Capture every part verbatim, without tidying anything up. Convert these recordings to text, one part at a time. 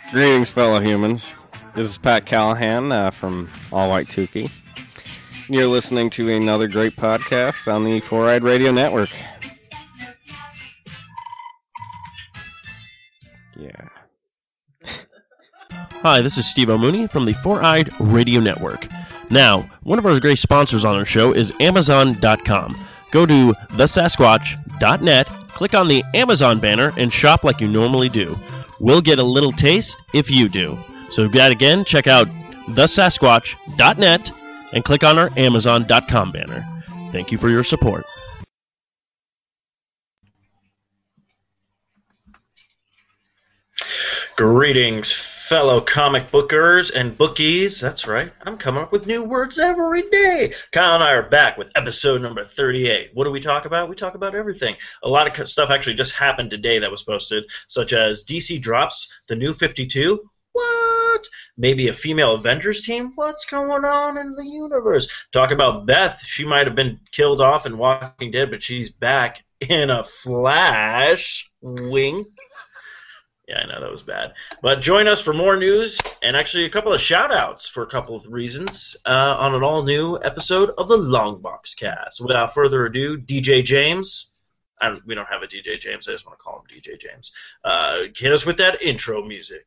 Greetings, fellow humans. This is Pat Callahan uh, from All White Tukey. You're listening to another great podcast on the Four Eyed Radio Network. Yeah. Hi, this is Steve O'Mooney from the Four Eyed Radio Network. Now, one of our great sponsors on our show is Amazon dot com. Go to the sasquatch dot net, click on the Amazon banner, and shop like you normally do. We'll get a little taste if you do. So that again, check out the sasquatch dot net and click on our Amazon dot com banner. Thank you for your support. Greetings, fellow comic bookers and bookies. That's right, I'm coming up with new words every day. Kyle and I are back with episode number thirty-eight. What do we talk about? We talk about everything. A lot of stuff actually just happened today that was posted, such as D C drops the new fifty-two. What? Maybe a female Avengers team? What's going on in the universe? Talk about Beth. She might have been killed off in Walking Dead, but she's back in a flash. Wink. Yeah, I know that was bad. But join us for more news and actually a couple of shout-outs for a couple of reasons uh, on an all-new episode of the Longbox Cast. Without further ado, D J James. I don't, we don't have a D J James. I just want to call him D J James. Uh, hit us with that intro music.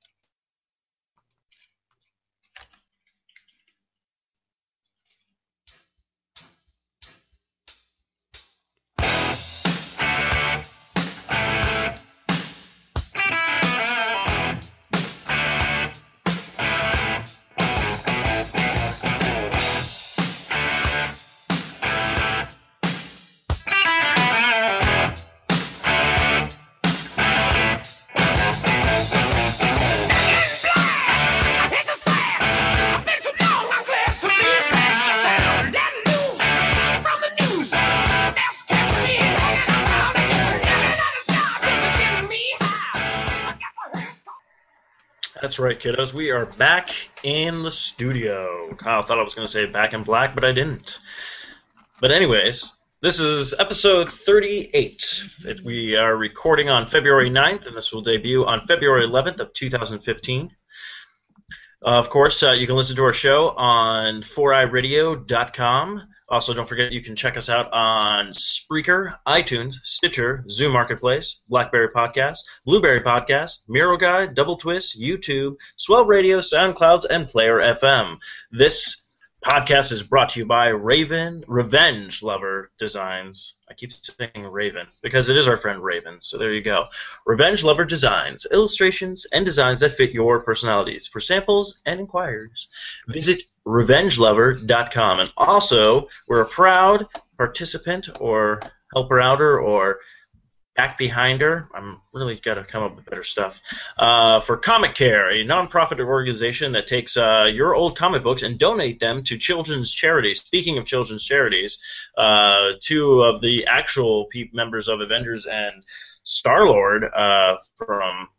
That's right, kiddos. We are back in the studio. Kyle thought I was going to say back in black, but I didn't. But anyways, this is episode thirty-eight. It, we are recording on February ninth, and this will debut on February eleventh of two thousand fifteen. Uh, of course, uh, you can listen to our show on four eye radio dot com. Also, don't forget you can check us out on Spreaker, iTunes, Stitcher, Zoom Marketplace, BlackBerry Podcast, Blueberry Podcast, Miro Guide, Double Twist, YouTube, Swell Radio, SoundClouds, and Player F M. This podcast is brought to you by Raven Revenge Lover Designs. I keep saying Raven because it is our friend Raven, so there you go. Revenge Lover Designs, illustrations and designs that fit your personalities. For samples and inquiries, visit revenge lover dot com. And also, we're a proud participant or helper outer or back behind her. I'm really got to come up with better stuff. Uh, for Comic Care, a nonprofit organization that takes uh, your old comic books and donate them to children's charities. Speaking of children's charities, uh, two of the actual pe- members of Avengers and Star-Lord uh, from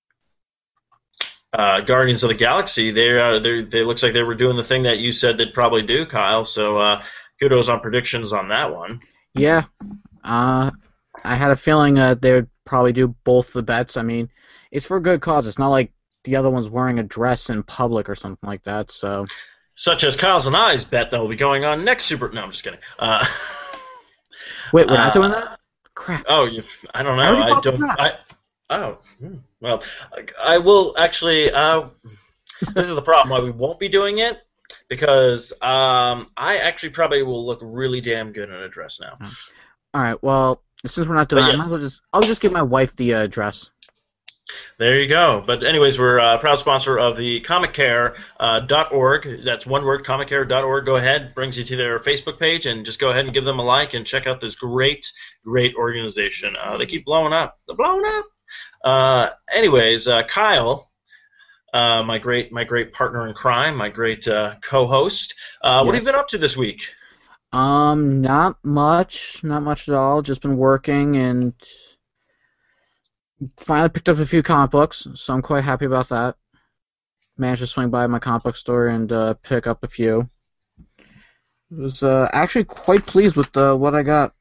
uh, Guardians of the Galaxy, they uh, they they looks like they were doing the thing that you said they'd probably do, Kyle. So uh, kudos on predictions on that one. Yeah. Uh. I had a feeling uh, they would probably do both the bets. I mean, it's for a good cause. It's not like the other one's wearing a dress in public or something like that. So, such as Kyle's and I's bet that will be going on next Super. No, I'm just kidding. Uh, Wait, we're not uh, doing that? Crap. Oh, you, I don't know. I, I don't. I, oh, hmm, well, I, I will actually. Uh, this is the problem why we won't be doing it because um, I actually probably will look really damn good in a dress now. All right. Well. Since we're not doing yes. that, I might as well just, I'll just give my wife the uh, dress. There you go. But anyways, we're a proud sponsor of the comic care dot org. Uh, That's one word, comic care dot org. Go ahead, brings you to their Facebook page, and just go ahead and give them a like and check out this great, great organization. Uh, they keep blowing up. They're blowing up. Uh, anyways, uh, Kyle, uh, my great, my great partner in crime, my great uh, co-host. Uh, yes. What have you been up to this week? Um, not much, not much at all. Just been working and finally picked up a few comic books, so I'm quite happy about that. Managed to swing by my comic book store and uh, pick up a few. Was uh, actually quite pleased with uh, what I got.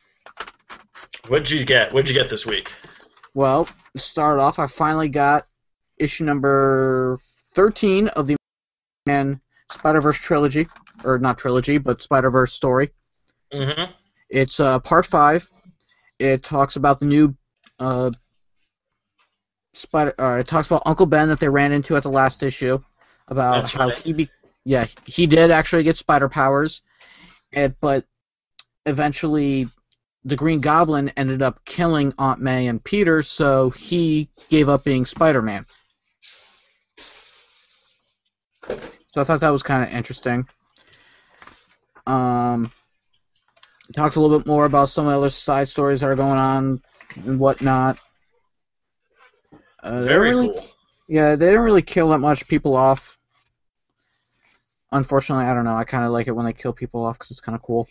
What'd you get? What'd you get this week? Well, to start off, I finally got issue number thirteen of the Man Spider-Verse trilogy, or not trilogy, but Spider-Verse story. Mm-hmm. It's uh, part five. It talks about the new uh, Spider. Uh, it talks about Uncle Ben that they ran into at the last issue, about That's how right. he be. Yeah, he did actually get spider powers, and, but eventually the Green Goblin ended up killing Aunt May and Peter, so he gave up being Spider-Man. So I thought that was kind of interesting. Um, talked a little bit more about some of the other side stories that are going on and whatnot. Uh, they Very really, cool. Yeah, they didn't really kill that much people off. Unfortunately, I don't know. I kind of like it when they kill people off because it's kind of cool.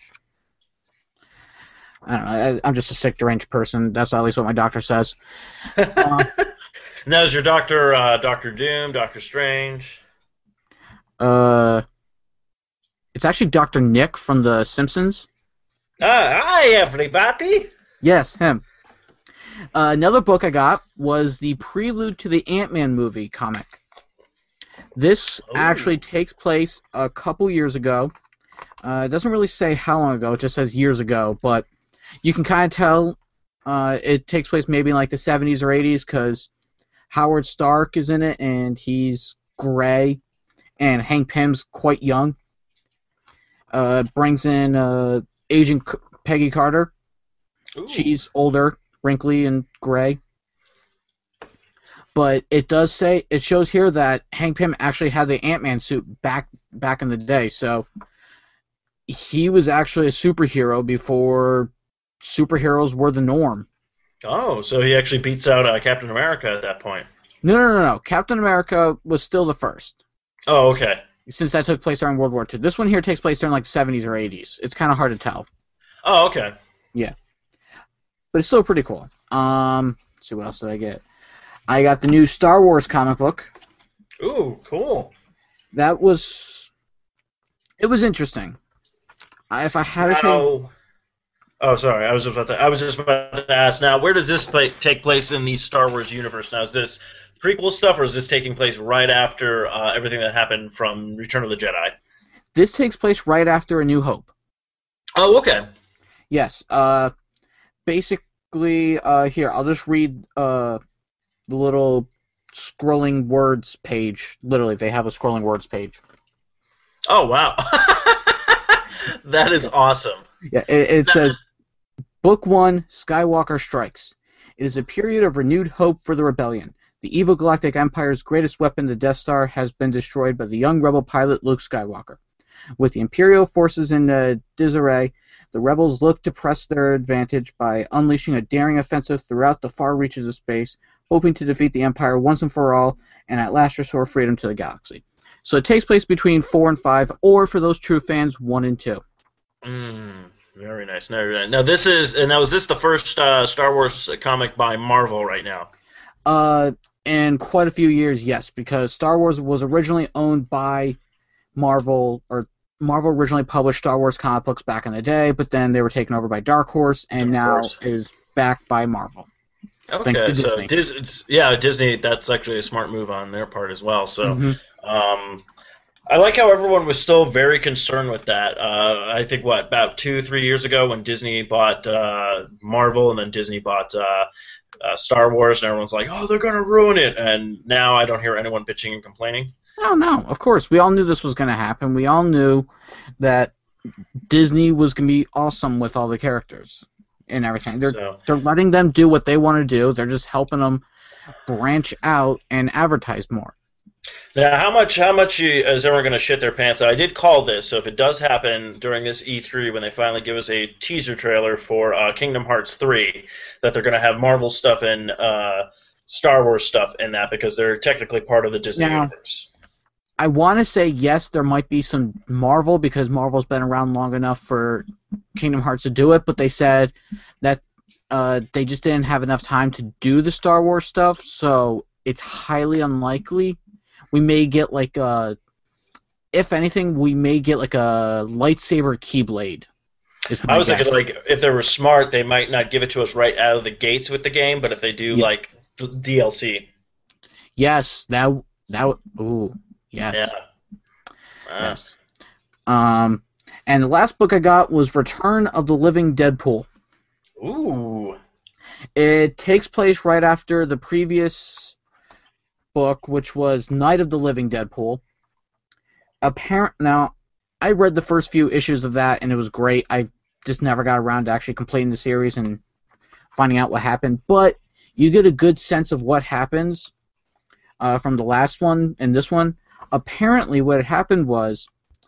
I don't know. I, I'm just a sick, deranged person. That's at least what my doctor says. Uh, Now, is your doctor uh, Doctor Doom, Doctor Strange? uh, it's actually Doctor Nick from The Simpsons. Ah, hi, everybody. Yes, him. Uh, another book I got was the prelude to the Ant-Man movie comic. This Oh. actually takes place a couple years ago. Uh, it doesn't really say how long ago, it just says years ago, but you can kind of tell uh, it takes place maybe in like the seventies or eighties because Howard Stark is in it and he's gray and Hank Pym's quite young. Uh, brings in uh, Agent C- Peggy Carter. Ooh. She's older, wrinkly, and gray. But it does say, it shows here that Hank Pym actually had the Ant-Man suit back back in the day, so he was actually a superhero before superheroes were the norm. Oh, so he actually beats out uh, Captain America at that point. No, no, no, no. Captain America was still the first, Oh, okay. since that took place during World War Two. This one here takes place during like seventies or eighties. It's kind of hard to tell. Oh, okay. But it's still pretty cool. Um, let's see, what else did I get? I got the new Star Wars comic book. Ooh, cool. That was... It was interesting. I, if I had to take... Now, oh, sorry. I was about to. I was just about to ask. Now, where does this play, take place in the Star Wars universe? Now, is this prequel stuff, or is this taking place right after uh, everything that happened from Return of the Jedi? This takes place right after A New Hope. Oh, okay. Yes. Uh, basically, uh, here, I'll just read uh, the little scrolling words page. Literally, they have a scrolling words page. Oh, wow. That is awesome. Yeah, it, it says, Book one, Skywalker Strikes. It is a period of renewed hope for the rebellion. The evil Galactic Empire's greatest weapon, the Death Star, has been destroyed by the young rebel pilot Luke Skywalker. With the Imperial forces in uh, disarray, the rebels look to press their advantage by unleashing a daring offensive throughout the far reaches of space, hoping to defeat the Empire once and for all, and at last restore freedom to the galaxy. So it takes place between four and five, or for those true fans, one and two. Mm, very nice. Very nice. Now, this is, and now is this the first uh, Star Wars comic by Marvel right now? Uh, in quite a few years, yes, because Star Wars was originally owned by Marvel, or Marvel originally published Star Wars comic books back in the day, but then they were taken over by Dark Horse, and Dark now Horse. is backed by Marvel. Thanks Okay, to so Disney. Dis- it's, yeah, Disney. That's actually a smart move on their part as well. So, Mhm. um, I like how everyone was still very concerned with that. Uh, I think what about two, three years ago when Disney bought uh, Marvel, and then Disney bought uh, uh, Star Wars, and everyone's like, "Oh, they're gonna ruin it." And now I don't hear anyone bitching and complaining. No, no, of course. We all knew this was going to happen. We all knew that Disney was going to be awesome with all the characters and everything. They're, So, they're letting them do what they want to do. They're just helping them branch out and advertise more. now, how much how much you, is everyone going to shit their pants? I did call this, so if it does happen during this E three when they finally give us a teaser trailer for uh, Kingdom Hearts three, that they're going to have Marvel stuff and uh, Star Wars stuff in that because they're technically part of the Disney Now- universe. I want to say yes, there might be some Marvel because Marvel's been around long enough for Kingdom Hearts to do it, but they said that uh, they just didn't have enough time to do the Star Wars stuff, so it's highly unlikely. We may get like a, if anything, we may get like a lightsaber Keyblade. is my I was guess. thinking, like, if they were smart, they might not give it to us right out of the gates with the game, but if they do, Yeah. like, the D L C. Yes, that that ooh yes. Yeah. Wow. Yes. Um, and the last book I got was Return of the Living Deadpool. Ooh. It takes place right after the previous book, which was Night of the Living Deadpool. Apparent now, I read the first few issues of that, and it was great. I just never got around to actually completing the series and finding out what happened. But you get a good sense of what happens uh, from the last one and this one. Apparently, what had happened was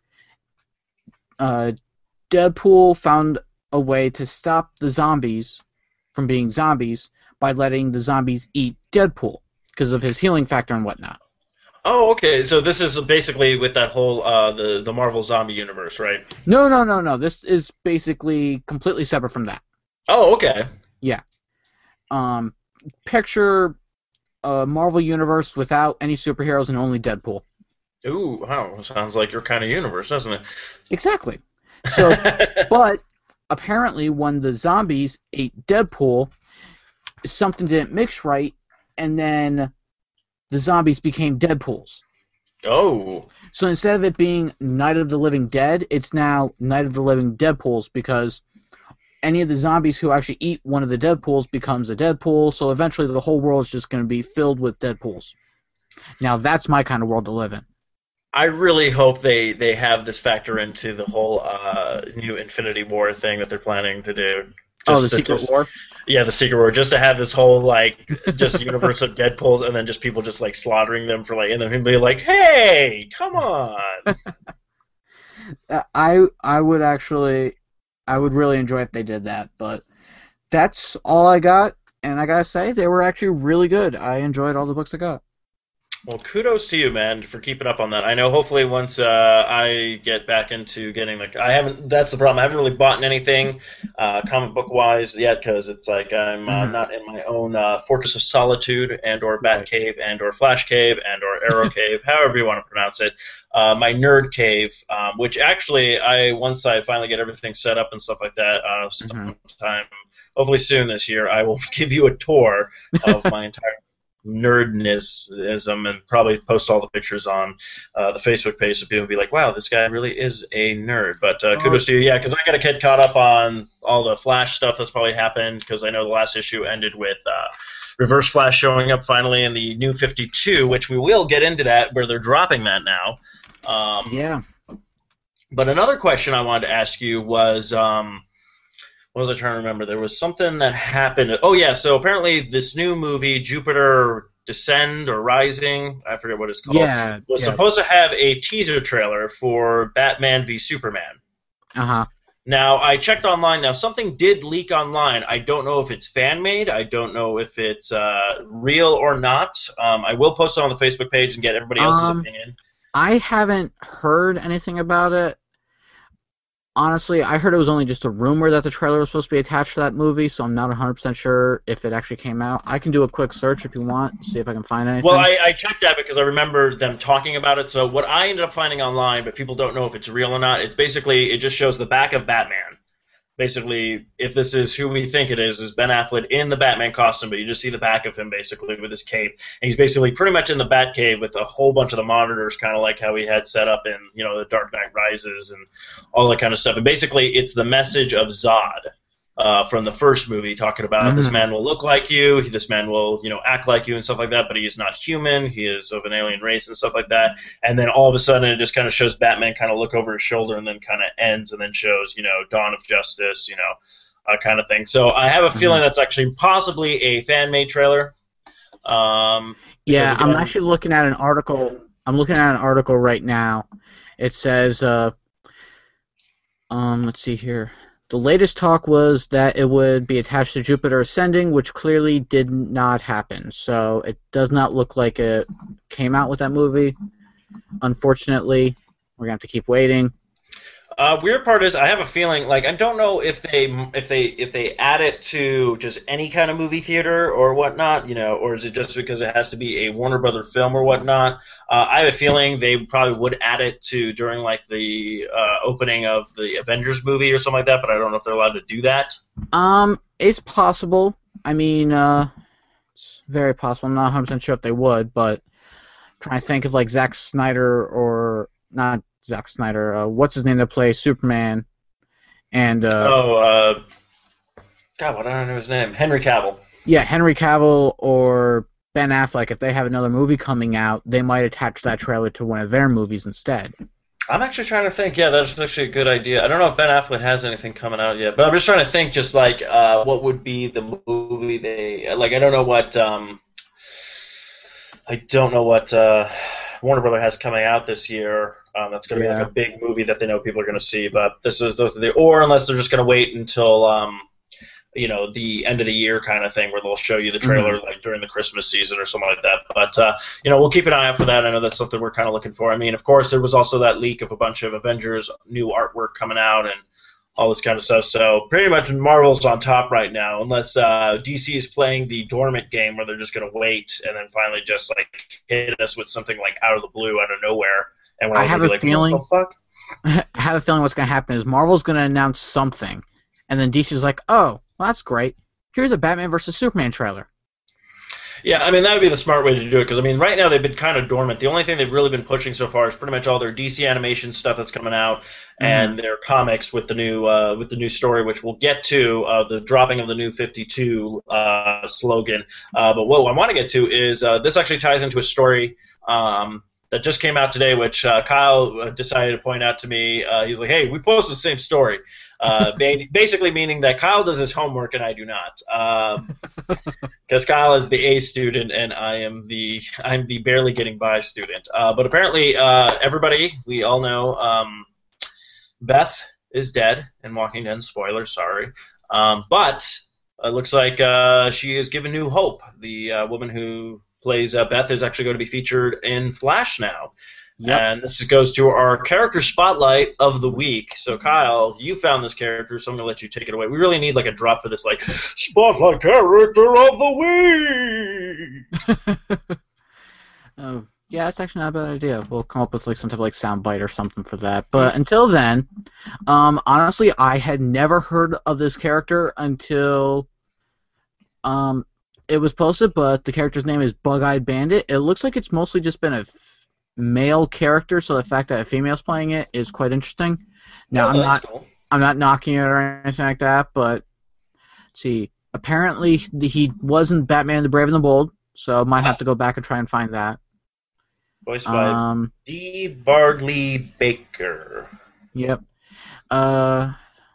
uh, Deadpool found a way to stop the zombies from being zombies by letting the zombies eat Deadpool because of his healing factor and whatnot. Oh, okay. So this is basically with that whole uh, the the Marvel zombie universe, right? No, no, no, no. This is basically completely separate from that. Oh, okay. Yeah. Um, picture a Marvel universe without any superheroes and only Deadpool. Ooh, wow. Sounds like your kind of universe, doesn't it? Exactly. So, but apparently when the zombies ate Deadpool, something didn't mix right, and then the zombies became Deadpools. Oh. So instead of it being Night of the Living Dead, it's now Night of the Living Deadpools because any of the zombies who actually eat one of the Deadpools becomes a Deadpool, so eventually the whole world is just going to be filled with Deadpools. Now that's my kind of world to live in. I really hope they, they have this factor into the whole uh, new Infinity War thing that they're planning to do. Just oh, the to, Secret just, War? Yeah, the Secret War. Just to have this whole, like, just universe of Deadpools and then just people just, like, slaughtering them for, like, and then him be like, hey, come on. I I would actually, I would really enjoy if they did that, but that's all I got, and I gotta say, they were actually really good. I enjoyed all the books I got. Well, kudos to you, man, for keeping up on that. I know hopefully once uh, I get back into getting the... I haven't... That's the problem. I haven't really bought anything uh, comic book-wise yet because it's like I'm uh, Mhm. not in my own uh, Fortress of Solitude and or Batcave and or Flash Cave and or Arrow Cave, however you want to pronounce it. Uh, my Nerd Cave, um, which actually, I once I finally get everything set up and stuff like that, uh, sometime, hopefully soon this year, I will give you a tour of my entire nerdnism and probably post all the pictures on uh, the Facebook page so people will be like, wow, this guy really is a nerd. But uh, kudos to you. Yeah, because I got to get caught up on all the Flash stuff that's probably happened because I know the last issue ended with uh, Reverse Flash showing up finally in the New fifty-two, which we will get into that where they're dropping that now. Um, Yeah. But another question I wanted to ask you was... Um, What was I trying to remember? There was something that happened. Oh, yeah, so apparently this new movie, Jupiter Descend or Rising, I forget what it's called, Yeah. was yeah. supposed to have a teaser trailer for Batman v Superman. Uh-huh. Now, I checked online. Now, something did leak online. I don't know if it's fan-made. I don't know if it's uh, real or not. Um, I will post it on the Facebook page and get everybody else's Um, opinion. I haven't heard anything about it. Honestly, I heard it was only just a rumor that the trailer was supposed to be attached to that movie, so I'm not one hundred percent sure if it actually came out. I can do a quick search if you want, see if I can find anything. Well, I, I checked that because I remember them talking about it. So what I ended up finding online, but people don't know if it's real or not, it's basically, it just shows the back of Batman. Basically, if this is who we think it is, is Ben Affleck in the Batman costume, but you just see the back of him basically with his cape. And he's basically pretty much in the Batcave with a whole bunch of the monitors, kind of like how he had set up in, you know, The Dark Knight Rises and all that kind of stuff. And basically, it's the message of Zod uh, from the first movie, talking about Mm-hmm. this man will look like you, this man will, you know, act like you and stuff like that, but he is not human, he is of an alien race and stuff like that. And then all of a sudden, it just kind of shows Batman kind of look over his shoulder and then kind of ends and then shows, you know, Dawn of Justice, you know, uh, kind of thing. So I have a feeling that's actually possibly a fan-made trailer. Um, yeah, because, I'm again- actually looking at an article. I'm looking at an article right now. It says, uh, um, let's see here. The latest talk was that it would be attached to Jupiter Ascending, which clearly did not happen. So it does not look like it came out with that movie. Unfortunately, we're gonna have to keep waiting. Uh, weird part is I have a feeling like I don't know if they if they if they add it to just any kind of movie theater or whatnot, you know, or is it just because it has to be a Warner Brother film or whatnot? Uh, I have a feeling they probably would add it to during like the uh, opening of the Avengers movie or something like that, but I don't know if they're allowed to do that. Um, it's possible. I mean, uh, It's very possible. I'm not one hundred percent sure if they would, but I'm trying to think of like Zack Snyder or not Zack Snyder. Uh, what's his name that plays Superman? And uh, oh, uh, God, what I don't know his name. Henry Cavill. Yeah, Henry Cavill or Ben Affleck. If they have another movie coming out, they might attach that trailer to one of their movies instead. I'm actually trying to think. Yeah, that's actually a good idea. I don't know if Ben Affleck has anything coming out yet, but I'm just trying to think. Just like uh, what would be the movie they like? I don't know what. Um, I don't know what uh, Warner Brother has coming out this year. Um, that's going to Yeah. be like a big movie that they know people are going to see. But this is the, the or unless they're just going to wait until um, you know the end of the year kind of thing, where they'll show you the trailer Mm-hmm. like during the Christmas season or something like that. But uh, you know, we'll keep an eye out for that. I know that's something we're kind of looking for. I mean, of course, there was also that leak of a bunch of Avengers new artwork coming out and all this kind of stuff. So pretty much Marvel's on top right now, unless uh, D C is playing the dormant game where they're just going to wait and then finally just like hit us with something like out of the blue, out of nowhere. And we're I all have gonna a be like, feeling- what the fuck? I have a feeling what's going to happen is Marvel's going to announce something, and then D C's like, oh, well, that's great. Here's a Batman versus Superman trailer. Yeah, I mean, that would be the smart way to do it, because, I mean, right now they've been kind of dormant. The only thing they've really been pushing so far is pretty much all their D C animation stuff that's coming out, and their comics with the new uh, with the new story, which we'll get to, uh, the dropping of the new fifty-two uh, slogan. Uh, but what I want to get to is uh, this actually ties into a story um, that just came out today, which uh, Kyle uh, decided to point out to me. Uh, he's like, hey, we posted the same story. Uh, ba- basically meaning that Kyle does his homework and I do not, because um, Kyle is the A student and I am the I'm the barely getting by student. Uh, but apparently, uh, everybody we all know um, Beth is dead in Walking Dead. Spoiler, sorry, um, but it looks like uh, she is given new hope. The uh, woman who plays uh, Beth is actually going to be featured in Flash now. Yep. And this goes to our character spotlight of the week. So, Kyle, you found this character, so I'm going to let you take it away. We really need like a drop for this, like, spotlight character of the week. Oh, yeah, that's actually not a bad idea. We'll come up with like some type of like soundbite or something for that. But until then, um, honestly, I had never heard of this character until um, it was posted. But the character's name is Bug-Eyed Bandit. It looks like it's mostly just been a f- male character, so the fact that a female's playing it is quite interesting. Now, Oh, I'm that's not, cool. I'm not knocking it or anything like that, but let's see. Apparently, he wasn't Batman the Brave and the Bold, so I might have to go back and try and find that. Voiced by Um, D. Bardley Baker. yep. Uh,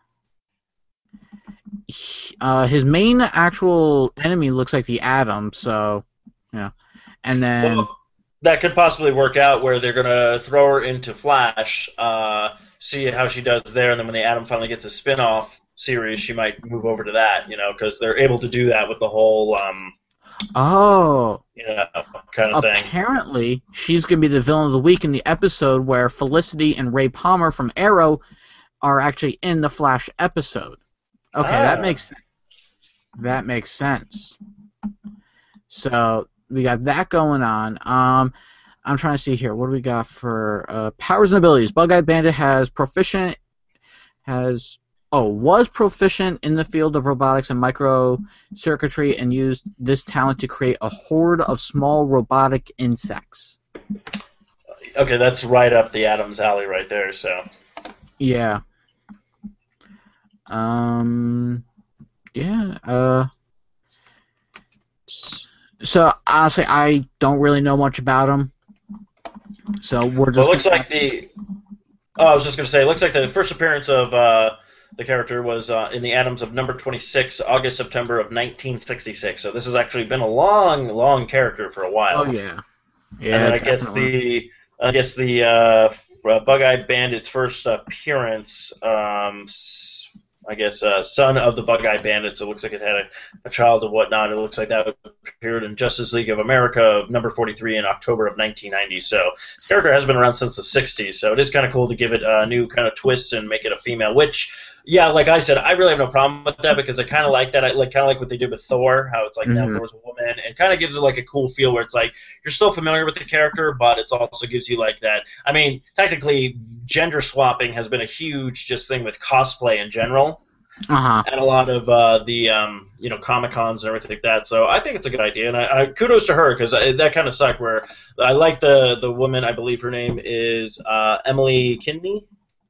he- uh, his main actual enemy looks like the Atom, so, yeah. And then, Well, that could possibly work out where they're going to throw her into Flash, uh, see how she does there, and then when the Atom finally gets a spin-off series, she might move over to that, you know, because they're able to do that with the whole, um, oh, you know, kind of thing. apparently she's going to be the villain of the week in the episode where Felicity and Ray Palmer from Arrow are actually in the Flash episode. Okay, Ah. that makes sense. That makes sense. So we got that going on. Um, I'm trying to see here. What do we got for uh, powers and abilities? Bug-Eyed Bandit has proficient, has oh was proficient in the field of robotics and microcircuitry, and used this talent to create a horde of small robotic insects. Okay, that's right up the Adams alley right there, so. Yeah. Um. Yeah. Uh. s- So honestly, I don't really know much about him. So we're Well, just. it looks gonna- like the. Oh, I was just going to say, it looks like the first appearance of uh, the character was uh, in the Adams of number twenty-six, August, September of nineteen sixty-six. So this has actually been a long, long character for a while. Oh yeah. Yeah. and then I guess definitely. the I guess the uh, f- uh, Bug-Eyed Bandit's first appearance, um, s- I guess uh, son of the Bug-Eyed Bandit. So it looks like it had a, a child and whatnot. It looks like that appeared in Justice League of America number forty-three in October of nineteen ninety. So this character has been around since the sixties. So it is kind of cool to give it a new kind of twist and make it a female, which. Yeah, like I said, I really have no problem with that because I kind of like that. I like kind of like what they did with Thor, how it's like now Mhm. Thor's a woman, and kind of gives it like a cool feel where it's like you're still familiar with the character, but it also gives you like that. I mean, technically, gender swapping has been a huge just thing with cosplay in general. Uh-huh. at a lot of uh, the um, you know Comic Cons and everything like that. So I think it's a good idea, and I, I kudos to her because that kind of sucked. Where I like the the woman, I believe her name is uh, Emily Kinney.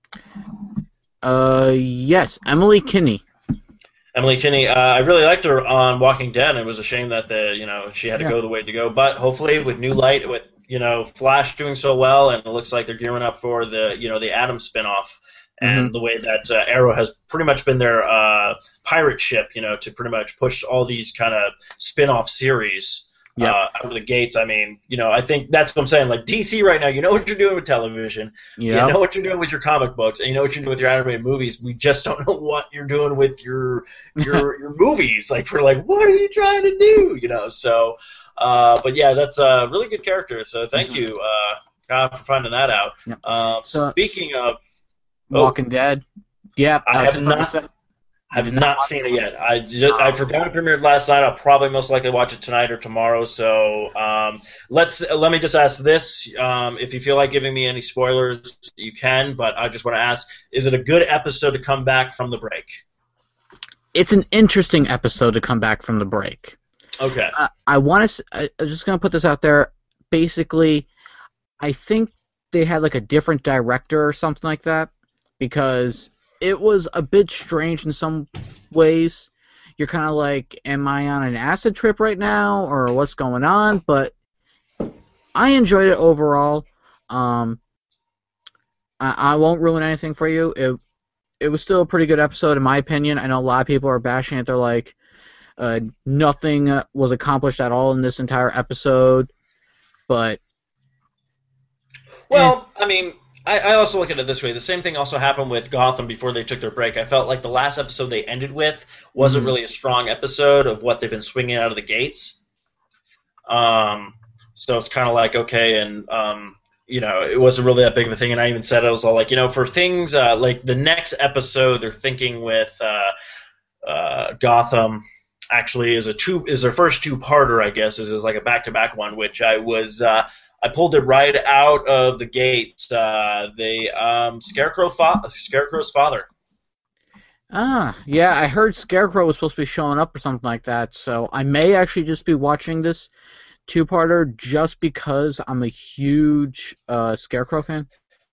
Uh, yes, Emily Kinney. Emily Kinney. Uh, I really liked her on Walking Dead. And it was a shame that the you know she had to Yeah. go the way to go. But hopefully, with New Light, with you know Flash doing so well, and it looks like they're gearing up for the you know the Atom spinoff. And the way that uh, Arrow has pretty much been their uh, pirate ship, you know, to pretty much push all these kind of spin-off series Yep. uh, out of the gates. I mean, you know, I think that's what I'm saying. Like D C right now, you know what you're doing with television, Yeah. you know what you're doing with your comic books, and you know what you're doing with your animated movies. We just don't know what you're doing with your your your movies. Like we're like, what are you trying to do? You know, so. Uh, but yeah, that's a really good character. So thank Mhm. you, uh, God, for finding that out. Yep. Uh, So- speaking of. Oh. Walking Dead. Yep. I was have about to not- say- I've not seen it yet. I just, I forgot it premiered last night. I'll probably most likely watch it tonight or tomorrow. So um, let's let me just ask this: um, if you feel like giving me any spoilers, you can. But I just want to ask: is it a good episode to come back from the break? It's an interesting episode to come back from the break. Okay. Uh, I want to. I, I'm just gonna put this out there. Basically, I think they had like a different director or something like that because it was a bit strange in some ways. You're kind of like, am I on an acid trip right now, or what's going on? But I enjoyed it overall. Um, I, I won't ruin anything for you. It it was still a pretty good episode in my opinion. I know a lot of people are bashing it. They're like, uh, nothing uh, was accomplished at all in this entire episode, but Well, I mean, I, I also look at it this way. The same thing also happened with Gotham before they took their break. I felt like the last episode they ended with wasn't Mhm. really a strong episode of what they've been swinging out of the gates. Um, so it's kind of like, okay, and, um, you know, it wasn't really that big of a thing. And I even said, I was all like, you know, for things uh, like the next episode they're thinking with uh, uh, Gotham actually is a two is their first two-parter, I guess, is, is like a back-to-back one, which I was uh, I pulled it right out of the gates. Uh, they um, Scarecrow fa- Scarecrow's father. ah, yeah, I heard Scarecrow was supposed to be showing up or something like that, so I may actually just be watching this two-parter just because I'm a huge uh, Scarecrow fan.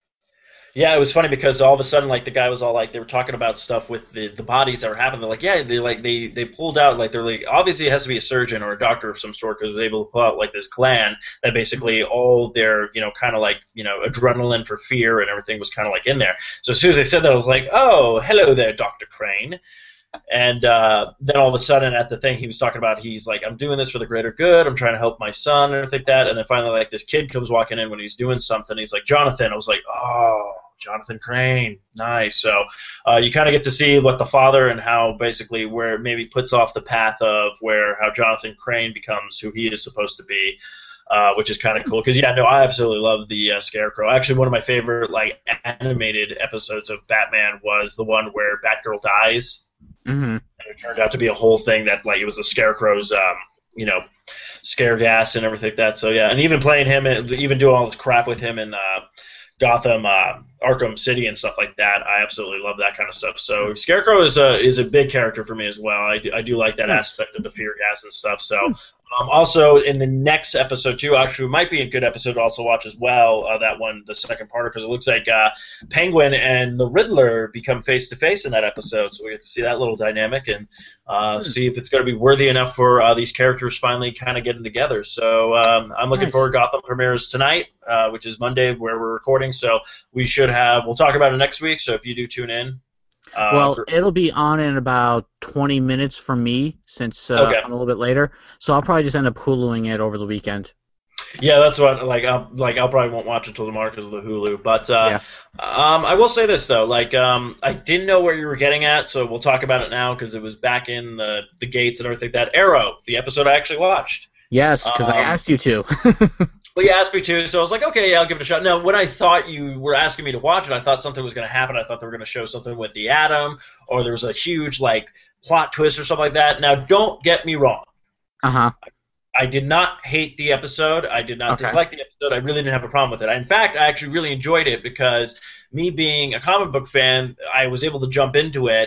Yeah, it was funny because all of a sudden, like the guy was all like, they were talking about stuff with the, the bodies that were happening. They're like, yeah, they like they they pulled out like they're like obviously it has to be a surgeon or a doctor of some sort because they're able to pull out like this gland that basically all their you know kind of like you know adrenaline for fear and everything was kind of like in there. So as soon as they said that, I was like, oh, hello there, Doctor Crane. And uh, then all of a sudden at the thing he was talking about, he's like, I'm doing this for the greater good. I'm trying to help my son and everything like that. And then finally, like this kid comes walking in when he's doing something. He's like, Jonathan. I was like, oh, Jonathan Crane. Nice. So uh, you kind of get to see what the father and how basically where it maybe puts off the path of where how Jonathan Crane becomes who he is supposed to be. Uh, which is kind of cool because yeah, no, I absolutely love the uh, Scarecrow. Actually, one of my favorite like animated episodes of Batman was the one where Batgirl dies. Mm-hmm. And it turned out to be a whole thing that like it was the Scarecrow's, um, you know, scare gas and everything like that. So yeah, and even playing him, and even doing all this crap with him in uh, Gotham, uh, Arkham City and stuff like that. I absolutely love that kind of stuff. So Scarecrow is a is a big character for me as well. I do, I do like that aspect of the fear gas and stuff. So. Um, also, in the next episode, too, actually, might be a good episode to also watch as well, uh, that one, the second part, because it looks like uh, Penguin and the Riddler become face-to-face in that episode, so we get to see that little dynamic and uh, see if it's going to be worthy enough for uh, these characters finally kind of getting together. So um, I'm looking Nice. forward. Gotham premieres tonight, uh, which is Monday, where we're recording, so we should have, we'll talk about it next week, so if you do tune in. Uh, Well, for- it'll be on in about twenty minutes from me since uh, Okay. I'm a little bit later, so I'll probably just end up Huluing it over the weekend. Yeah, that's what like I'll like I'll probably won't watch it until tomorrow because of the Hulu. But uh, Yeah. um, I will say this though, like um, I didn't know where you were getting at, so we'll talk about it now because it was back in the the gates and everything. That Arrow, the episode I actually watched. Yes, because I Um, asked you to. Well, you asked me to, so I was like, okay, yeah, I'll give it a shot. Now, when I thought you were asking me to watch it, I thought something was going to happen. I thought they were going to show something with the Atom, or there was a huge like plot twist or something like that. Now, don't get me wrong. Uh-huh. I did not hate the episode. I did not Okay. dislike the episode. I really didn't have a problem with it. In fact, I actually really enjoyed it because me being a comic book fan, I was able to jump into it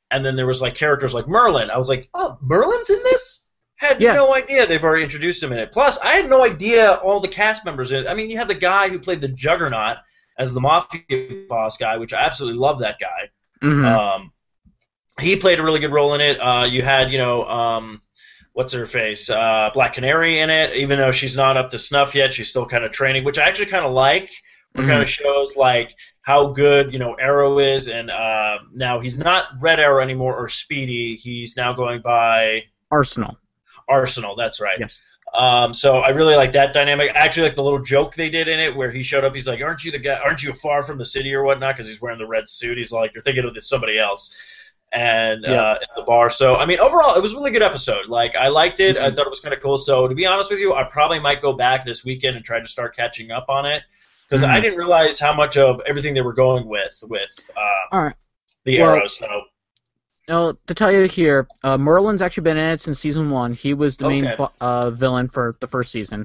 and then there was like characters like Merlin. I was like, oh, Merlin's in this? Had Yeah. no idea they've already introduced him in it. Plus, I had no idea all the cast members in it. I mean, you had the guy who played the Juggernaut as the mafia boss guy, which I absolutely love that guy. Mhm. Um, he played a really good role in it. Uh, you had, you know, um, what's her face, uh, Black Canary in it. Even though she's not up to snuff yet, she's still kind of training, which I actually kind of like. It Mhm. kind of shows like how good, you know, Arrow is, and uh, now he's not Red Arrow anymore or Speedy. He's now going by Arsenal. Arsenal. That's right. Yes. Um, so I really like that dynamic. I actually like the little joke they did in it where he showed up. He's like, "Aren't you the guy? Aren't you far from the city or whatnot?" Because he's wearing the red suit. He's like, "You're thinking of this somebody else." And Yeah. uh, at the bar. So I mean, overall, it was a really good episode. Like I liked it. I Mhm. thought it was kind of cool. So to be honest with you, I probably might go back this weekend and try to start catching up on it because Mhm. I didn't realize how much of everything they were going with with uh, All right. the Well- arrows. So Now, to tell you here, uh, Merlin's actually been in it since season one. He was the main Okay. bu- uh, villain for the first season.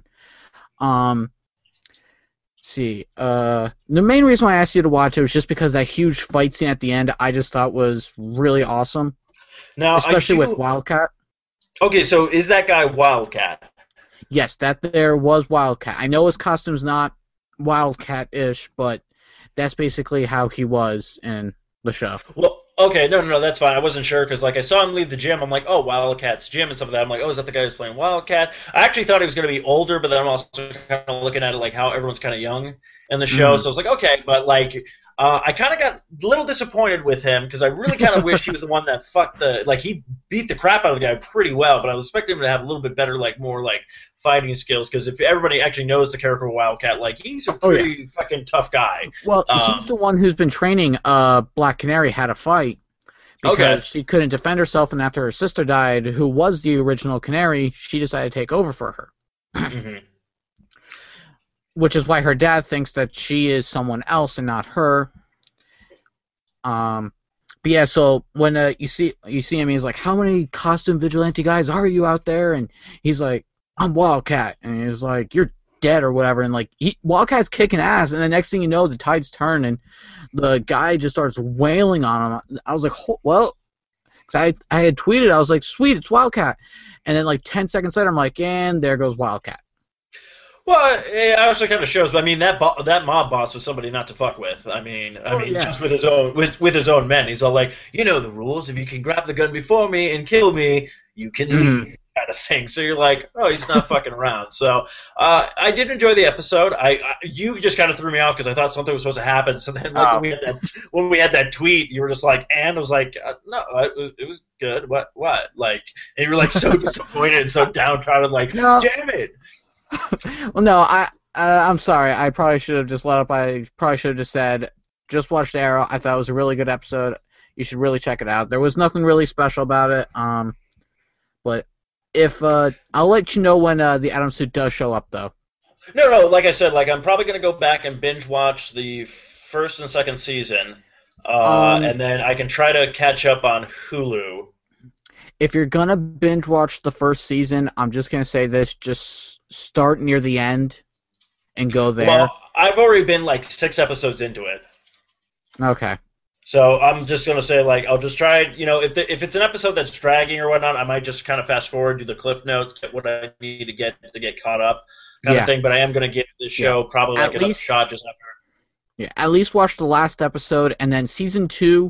Um, let's see. Uh, the main reason why I asked you to watch it was just because that huge fight scene at the end I just thought was really awesome, now, especially I do, with Wildcat. Okay, so is that guy Wildcat? Yes, that there was Wildcat. I know his costume's not Wildcat-ish, but that's basically how he was in the show. Well, okay, no, no, no, that's fine. I wasn't sure because, like, I saw him leave the gym. I'm like, oh, Wildcat's gym and stuff like that. I'm like, oh, is that the guy who's playing Wildcat? I actually thought he was going to be older, but then I'm also kind of looking at it like how everyone's kind of young in the show. Mhm. So I was like, okay, but like, uh, I kind of got a little disappointed with him because I really kind of wish he was the one that fucked the like he beat the crap out of the guy pretty well, but I was expecting him to have a little bit better, like more like fighting skills because if everybody actually knows the character of Wildcat, like he's a Oh, yeah. pretty fucking tough guy. Well, Um, he's the one who's been training uh, Black Canary how to fight because Okay. she couldn't defend herself, and after her sister died, who was the original Canary, she decided to take over for her. hmm Which is why her dad thinks that she is someone else and not her. Um, but yeah, so when uh, you see you see him, he's like, "How many costume vigilante guys are you out there?" And he's like, "I'm Wildcat," and he's like, "You're dead" or whatever. And like, he, Wildcat's kicking ass, and the next thing you know, the tide's turned, and the guy just starts wailing on him. I was like, Ho- "Well," because I I had tweeted, I was like, "Sweet, it's Wildcat," and then like ten seconds later, I'm like, "And there goes Wildcat." Well, it actually kind of shows. But I mean, that bo- that mob boss was somebody not to fuck with. I mean, I Oh, mean, yeah. just with his own with with his own men, he's all like, you know the rules. If you can grab the gun before me and kill me, you can Mhm. leave, kind of thing. So you're like, oh, he's not fucking around. So uh, I did enjoy the episode. I, I you just kind of threw me off because I thought something was supposed to happen. So then like, Oh. when we had that when we had that tweet, you were just like, and I was like, uh, no, it was, it was good. What what like? And you were like so disappointed and so downtrodden, like, No. damn it. Well, no, I, I I'm sorry. I probably should have just let up. I probably should have just said, just watched Arrow. I thought it was a really good episode. You should really check it out. There was nothing really special about it. Um, but if uh, I'll let you know when uh, the Atom Suit does show up, though. No, no, like I said, like I'm probably gonna go back and binge watch the first and second season, uh, Um, and then I can try to catch up on Hulu. If you're gonna binge watch the first season, I'm just gonna say this: just start near the end and go there. Well, I've already been like six episodes into it, Okay. so I'm just gonna say like I'll just try. You know, if the, if it's an episode that's dragging or whatnot, I might just kind of fast forward, do the cliff notes, get what I need to get to get caught up, kind Yeah. of thing. But I am gonna give the show probably At like another least- shot just after. Yeah. At least watch the last episode, and then season two.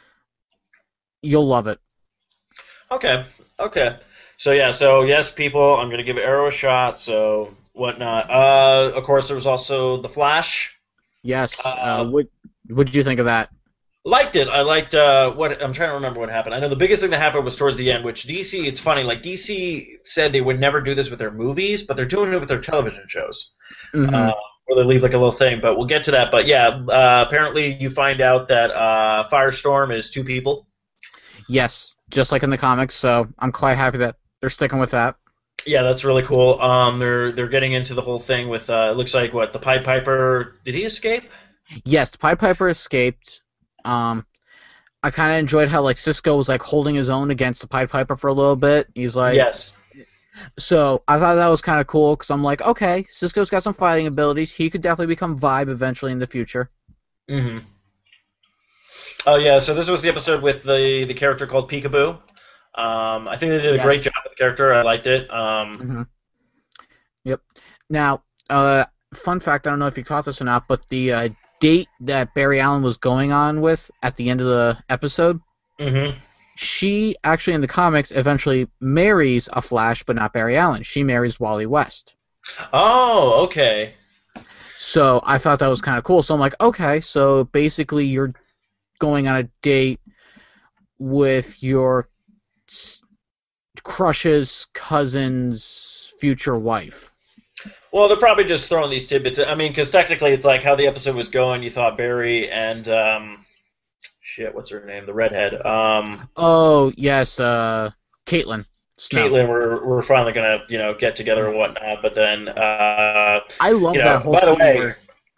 You'll love it. Okay, okay. So yeah, so yes, people, I'm gonna give Arrow a shot. So whatnot. Uh, of course, there was also The Flash. Yes. Uh, Uh, what What did you think of that? Liked it. I liked uh, what I'm trying to remember what happened. I know the biggest thing that happened was towards the end, which D C. It's funny. Like D C said they would never do this with their movies, but they're doing it with their television shows. Mhm. Uh, where they leave like a little thing, but we'll get to that. But yeah, uh, apparently you find out that uh, Firestorm is two people. Yes, just like in the comics. So I'm quite happy that they're sticking with that. Yeah, that's really cool. Um, they're they're getting into the whole thing with uh, it looks like what the Pied Piper. Did he escape? Yes, the Pied Piper escaped. Um, I kind of enjoyed how like Cisco was like holding his own against the Pied Piper for a little bit. He's like, Yes. So I thought that was kind of cool because I'm like, okay, Cisco's got some fighting abilities. He could definitely become Vibe eventually in the future. hmm Oh yeah, so this was the episode with the the character called Peekaboo. Um, I think they did a Yes. great job with the character. I liked it. Um, Mm-hmm. Yep. Now, uh, fun fact, I don't know if you caught this or not, but the uh, date that Barry Allen was going on with at the end of the episode, mhm. she actually in the comics eventually marries a Flash, but not Barry Allen. She marries Wally West. Oh, okay. So I thought that was kind of cool. So I'm like, okay, so basically you're going on a date with your s- crush's cousin's future wife. Well, they're probably just throwing these tidbits. I mean, because technically, it's like how the episode was going. You thought Barry and um, shit, what's her name? The redhead. Um, Oh yes, uh, Caitlin. Snow. Caitlin were were finally gonna you know get together and whatnot. But then, uh, I love you know, that whole by the scene way. where-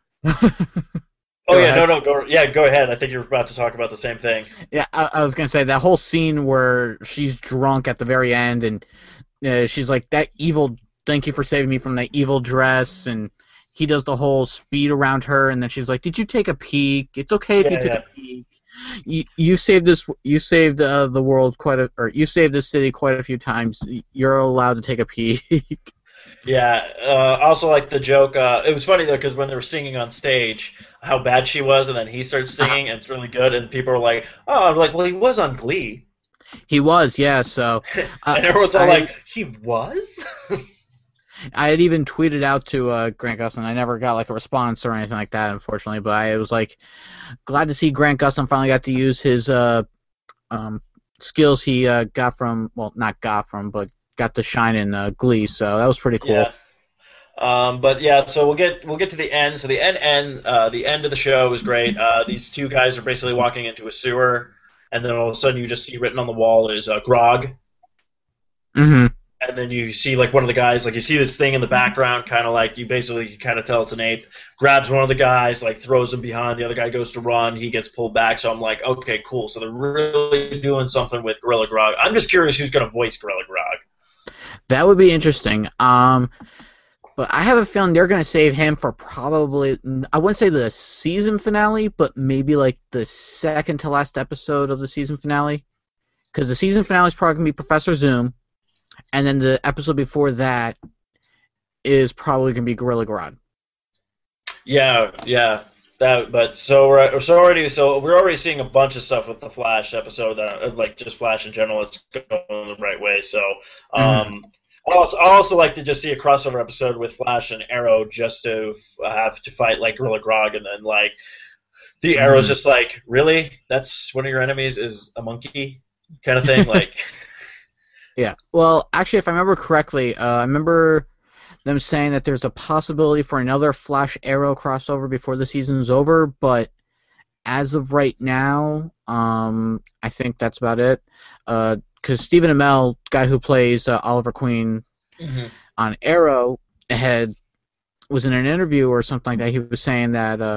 Oh Go yeah, ahead. no, no, go yeah, go ahead. I think you're about to talk about the same thing. Yeah, I, I was gonna say that whole scene where she's drunk at the very end, and uh, she's like, "That evil, thank you for saving me from that evil dress," and he does the whole speed around her, and then she's like, "Did you take a peek? It's okay if Yeah, you took yeah. a peek. You, you saved this, you saved uh, the world quite a, or you saved this city quite a few times. You're allowed to take a peek." Yeah. Uh, also, like the joke. Uh, it was funny though because when they were singing on stage, how bad she was, and then he starts singing, and it's really good, and people were like, "Oh," I'm like, "Well, he was on Glee," He was, yeah. So uh, and everyone's all I- like, "He was." I had even tweeted out to uh, Grant Gustin. I never got like a response or anything like that, unfortunately. But I was like, glad to see Grant Gustin finally got to use his uh, um, skills he uh, got from, well, not got from, but got to shine in uh, Glee. So that was pretty cool. Yeah. Um, but yeah, so we'll get we'll get to the end. So the end end uh, the end of the show was great. Uh, these two guys are basically walking into a sewer, and then all of a sudden you just see written on the wall is uh, Grog, Mm-hmm. and then you see like one of the guys, like you see this thing in the background, kind of like you basically you kind of tell it's an ape. Grabs one of the guys, like throws him behind. The other guy goes to run. He gets pulled back. So I'm like, okay, cool. So they're really doing something with Gorilla Grog. I'm just curious who's going to voice Gorilla Grog. That would be interesting. Um, but I have a feeling they're going to save him for probably, I wouldn't say the season finale, but maybe like the second to last episode of the season finale. Because the season finale is probably going to be Professor Zoom, and then the episode before that is probably going to be Gorilla Grodd. Yeah, yeah. That, but so we're so already so we're already seeing a bunch of stuff with the Flash episode that uh, like just Flash in general is going the right way. So um, I also I also like to just see a crossover episode with Flash and Arrow just to uh, have to fight like Gorilla Grog, and then like the Arrow's just like, really, that's one of your enemies is a monkey kind of thing. Like Yeah. Well, actually, if I remember correctly, uh, I remember them saying that there's a possibility for another Flash Arrow crossover before the season's over, but as of right now, um, I think that's about it. Because uh, Stephen Amell, guy who plays uh, Oliver Queen mm-hmm. on Arrow, had was in an interview or something like that. He was saying that uh,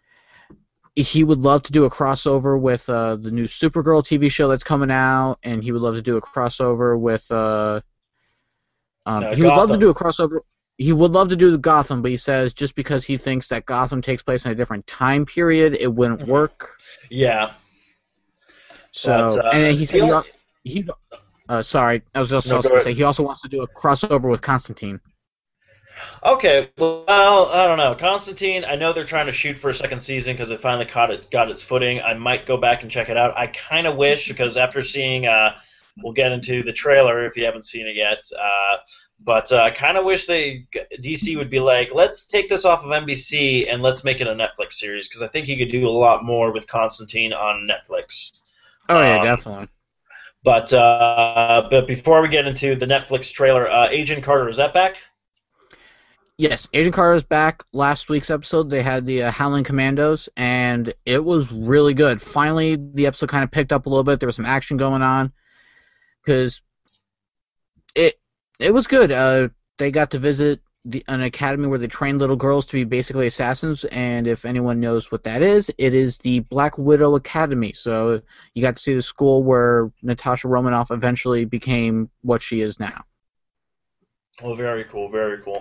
he would love to do a crossover with uh, the new Supergirl T V show that's coming out, and he would love to do a crossover with. Uh, um, Uh, he would love to Gotham. do a crossover. He would love to do the Gotham, but he says just because he thinks that Gotham takes place in a different time period, it wouldn't Mhm. work. yeah. So, But, uh, and then he said, the he, only- al- he, uh, sorry, I was just No, also go going to ahead. say he also wants to do a crossover with Constantine. Okay, well, I don't know. Constantine, I know they're trying to shoot for a second season because it finally caught it, got its footing. I might go back and check it out. I kind of wish, because after seeing, uh, we'll get into the trailer if you haven't seen it yet, uh, but uh, I kind of wish they D C would be like, let's take this off of N B C and let's make it a Netflix series, because I think you could do a lot more with Constantine on Netflix. Oh yeah, Um, definitely. But uh, but before we get into the Netflix trailer, uh, Agent Carter, is that back? Yes, Agent Carter is back. Last week's episode, they had the uh, Howling Commandos, and it was really good. Finally, the episode kind of picked up a little bit. There was some action going on, because it it was good. Uh, they got to visit the, an academy where they train little girls to be basically assassins, and if anyone knows what that is, it is the Black Widow Academy. So you got to see the school where Natasha Romanoff eventually became what she is now. Oh, very cool, very cool.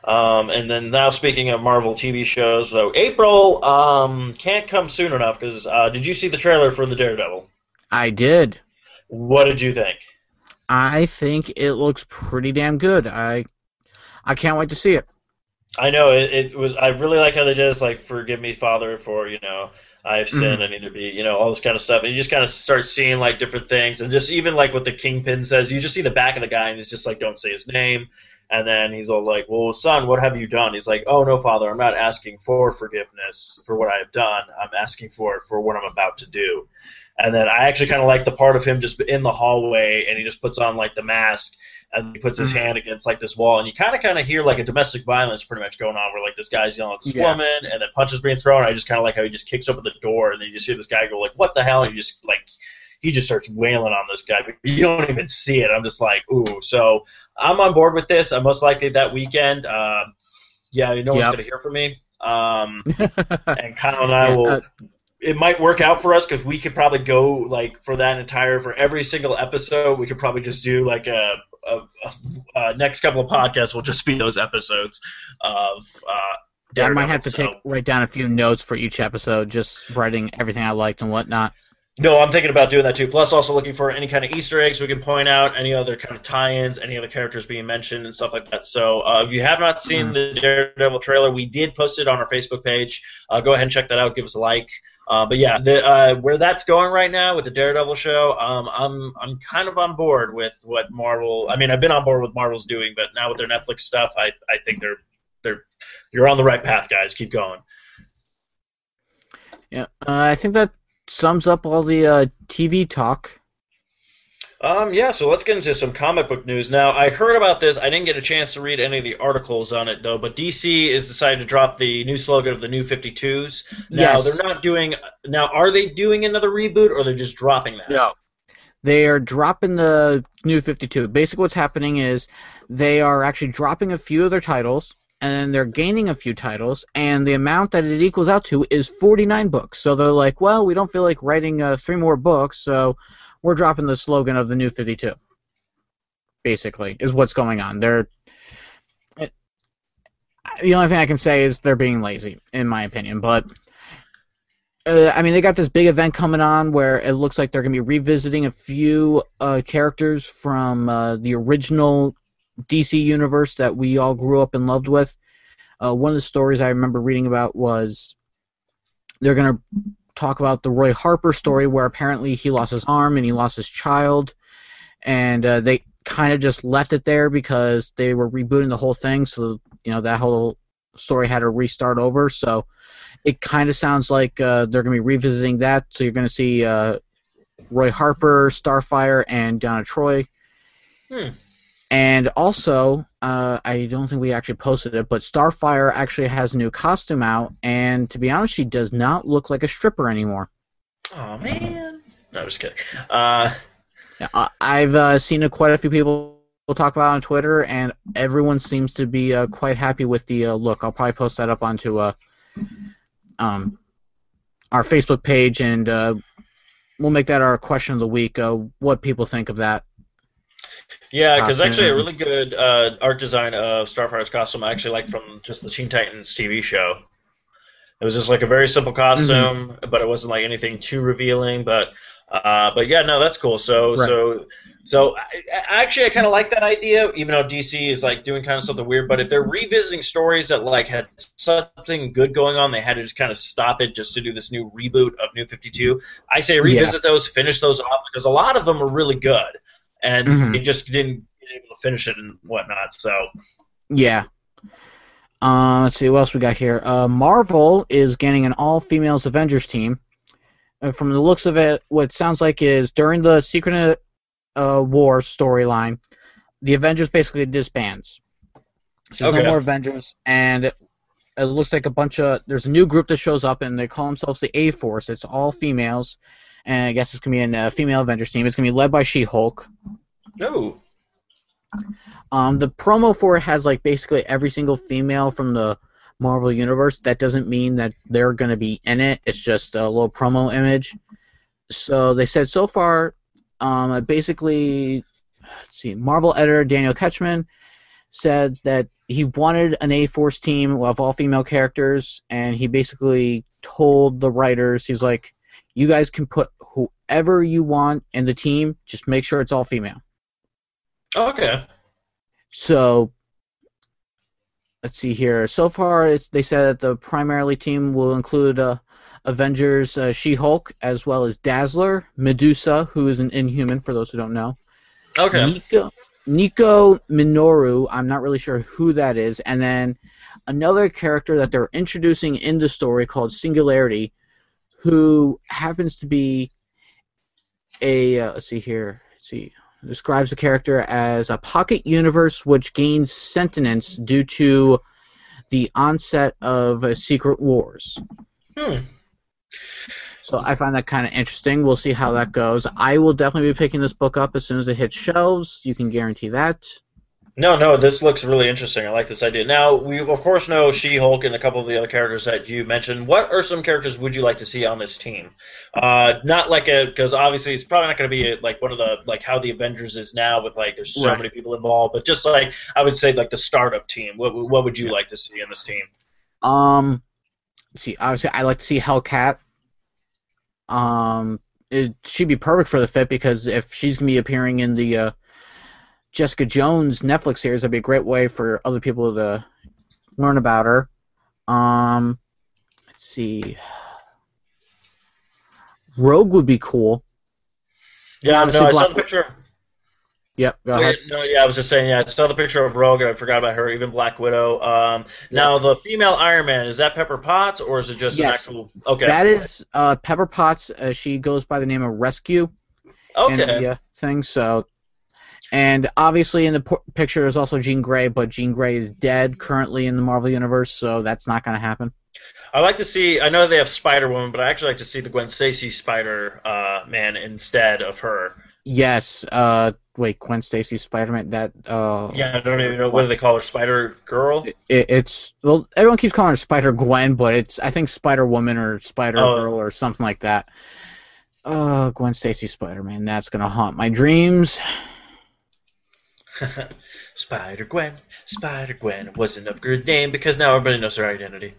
Um, and then now speaking of Marvel T V shows, so April um, can't come soon enough because uh, did you see the trailer for the Daredevil? I did. What did you think? I think it looks pretty damn good. I I can't wait to see it. I know it, it was. I really like how they did it. It's like, forgive me, Father, for you know I have sinned. Mhm. I need to be, you know, all this kind of stuff. And you just kind of start seeing like different things, and just even like what the Kingpin says. You just see the back of the guy, and he's just like, don't say his name. And then he's all like, well, son, what have you done? He's like, oh no, Father, I'm not asking for forgiveness for what I have done. I'm asking for it for what I'm about to do. And then I actually kind of like the part of him just in the hallway, and he just puts on like the mask. And he puts his Mhm. hand against like this wall, and you kind of kind of hear like a domestic violence pretty much going on, where like this guy's yelling at this Yeah. woman, and then punches being thrown. I just kind of like how he just kicks open the door, and then you just hear this guy go like, "What the hell?" And you just like he just starts wailing on this guy, but you don't even see it. I'm just like, ooh. So I'm on board with this. I'm most likely that weekend. Uh, yeah, no one's Yep. gonna hear from me. Um, and Kyle and I Yeah, will. uh, It might work out for us because we could probably go like for that entire for every single episode. We could probably just do like a, a, a, a next couple of podcasts will just be those episodes of. Uh, I Daredevil, might have to so. take write down a few notes for each episode, just writing everything I liked and whatnot. No, I'm thinking about doing that too. Plus, also looking for any kind of Easter eggs we can point out, any other kind of tie-ins, any other characters being mentioned, and stuff like that. So, uh, if you have not seen Mhm. the Daredevil trailer, we did post it on our Facebook page. Uh, go ahead and check that out. Give us a like. Uh, but yeah, the, uh, where that's going right now with the Daredevil show, um, I'm I'm kind of on board with what Marvel. I mean, I've been on board with Marvel's doing, but now with their Netflix stuff, I I think they're they're you're on the right path, guys. Keep going. Yeah, uh, I think that sums up all the uh, T V talk. Um, yeah, so let's get into some comic book news. Now, I heard about this. I didn't get a chance to read any of the articles on it, though, but D C is decided to drop the new slogan of the New fifty-twos. Now, Yes. they're not doing... Now, are they doing another reboot, or they're just dropping that? No. They are dropping the New fifty-two. Basically what's happening is they are actually dropping a few of their titles, and then they're gaining a few titles, and the amount that it equals out to is forty-nine books. So they're like, well, we don't feel like writing uh, three more books, so we're dropping the slogan of the New fifty-two. Basically, is what's going on. They're it, the only thing I can say is they're being lazy, in my opinion. But uh, I mean, they got this big event coming on where it looks like they're going to be revisiting a few uh, characters from uh, the original D C universe that we all grew up and loved with. Uh, one of the stories I remember reading about was they're going to talk about the Roy Harper story where apparently he lost his arm and he lost his child, and uh, they kind of just left it there because they were rebooting the whole thing, so you know that whole story had to restart over. So it kind of sounds like uh, they're going to be revisiting that. So you're going to see uh, Roy Harper, Starfire, and Donna Troy. Hmm. And also, uh, I don't think we actually posted it, but Starfire actually has a new costume out, and to be honest, she does not look like a stripper anymore. Oh, man. No, I'm just kidding. Uh, I- I've uh, seen uh, quite a few people talk about it on Twitter, and everyone seems to be uh, quite happy with the uh, look. I'll probably post that up onto uh, um, our Facebook page, and uh, we'll make that our question of the week, uh, what people think of that. yeah, because Costume. actually a really good uh, art design of Starfire's costume I actually like from just the Teen Titans T V show. It was just like a very simple costume, but it wasn't like anything too revealing. But uh, but yeah, no, that's cool. So Right. so so I, I, actually, I kind of like that idea, even though D C is like doing kind of something weird. But if they're revisiting stories that like had something good going on, they had to just kind of stop it just to do this new reboot of New fifty-two. I say revisit those, finish those off, because a lot of them are really good, and Mhm. they just didn't get able to finish it and whatnot. So. Yeah. Uh, let's see, what else we got here? Uh, Marvel is getting an all-females Avengers team. Uh, from the looks of it, what it sounds like is during the Secret uh, War storyline, the Avengers basically disbands. So there's Okay. no more Avengers, and it, it looks like a bunch of... There's a new group that shows up, and they call themselves the A-Force. It's all females, and I guess it's going to be a uh, female Avengers team. It's going to be led by She-Hulk. No. Um, the promo for it has like basically every single female from the Marvel Universe. That doesn't mean that they're going to be in it. It's just a little promo image. So they said so far, um, basically, let's see, Marvel editor Daniel Ketchman said that he wanted an A-Force team of all-female characters, and he basically told the writers, he's like, you guys can put whoever you want in the team, just make sure it's all female. Okay. So, let's see here. So far, it's, they said that the primarily team will include uh, Avengers uh, She-Hulk, as well as Dazzler, Medusa, who is an Inhuman, for those who don't know. Okay. Nico, Nico Minoru, I'm not really sure who that is, and then another character that they're introducing in the story called Singularity, who happens to be a, uh, let's see here, let's see, describes the character as a pocket universe which gains sentience due to the onset of uh, Secret Wars. Hmm. So I find that kind of interesting. We'll see how that goes. I will definitely be picking this book up as soon as it hits shelves. You can guarantee that. No, no, this looks really interesting. I like this idea. Now, we of course know She-Hulk and a couple of the other characters that you mentioned. What are some characters would you like to see on this team? Uh, not like a, because obviously it's probably not going to be a, like one of the, like how the Avengers is now with like there's so Right. many people involved, but just like, I would say like the startup team. What what would you like to see in this team? Um, let's see, obviously I like to see Hellcat. Um, it, she'd be perfect for the fit because if she's going to be appearing in the uh, Jessica Jones Netflix series, that'd be a great way for other people to learn about her. Um, let's see. Rogue would be cool. Yeah, Obviously no, I saw Black- the picture of Yep, go ahead. Wait, no, yeah, I was just saying, yeah, I saw the picture of Rogue, and I forgot about her, even Black Widow. Um, now, the female Iron Man, is that Pepper Potts, or is it just Yes. an actual... Okay. That is uh, Pepper Potts. Uh, she goes by the name of Rescue in okay. the uh, thing. So, and obviously in the p- picture there's also Jean Grey, but Jean Grey is dead currently in the Marvel Universe, so that's not going to happen. I like to see, I know they have Spider-Woman, but I actually like to see the Gwen Stacy Spider-Man instead of her. Yes. Uh, wait, Gwen Stacy Spider-Man. That. Uh, Yeah, I don't even know, what do they call her, Spider-Girl? It, it's well, everyone keeps calling her Spider Gwen, but it's I think Spider Woman or Spider Oh. Girl or something like that. Uh, Gwen Stacy Spider-Man. That's gonna haunt my dreams. Spider-Gwen, Spider-Gwen wasn't a good name because now everybody knows her identity.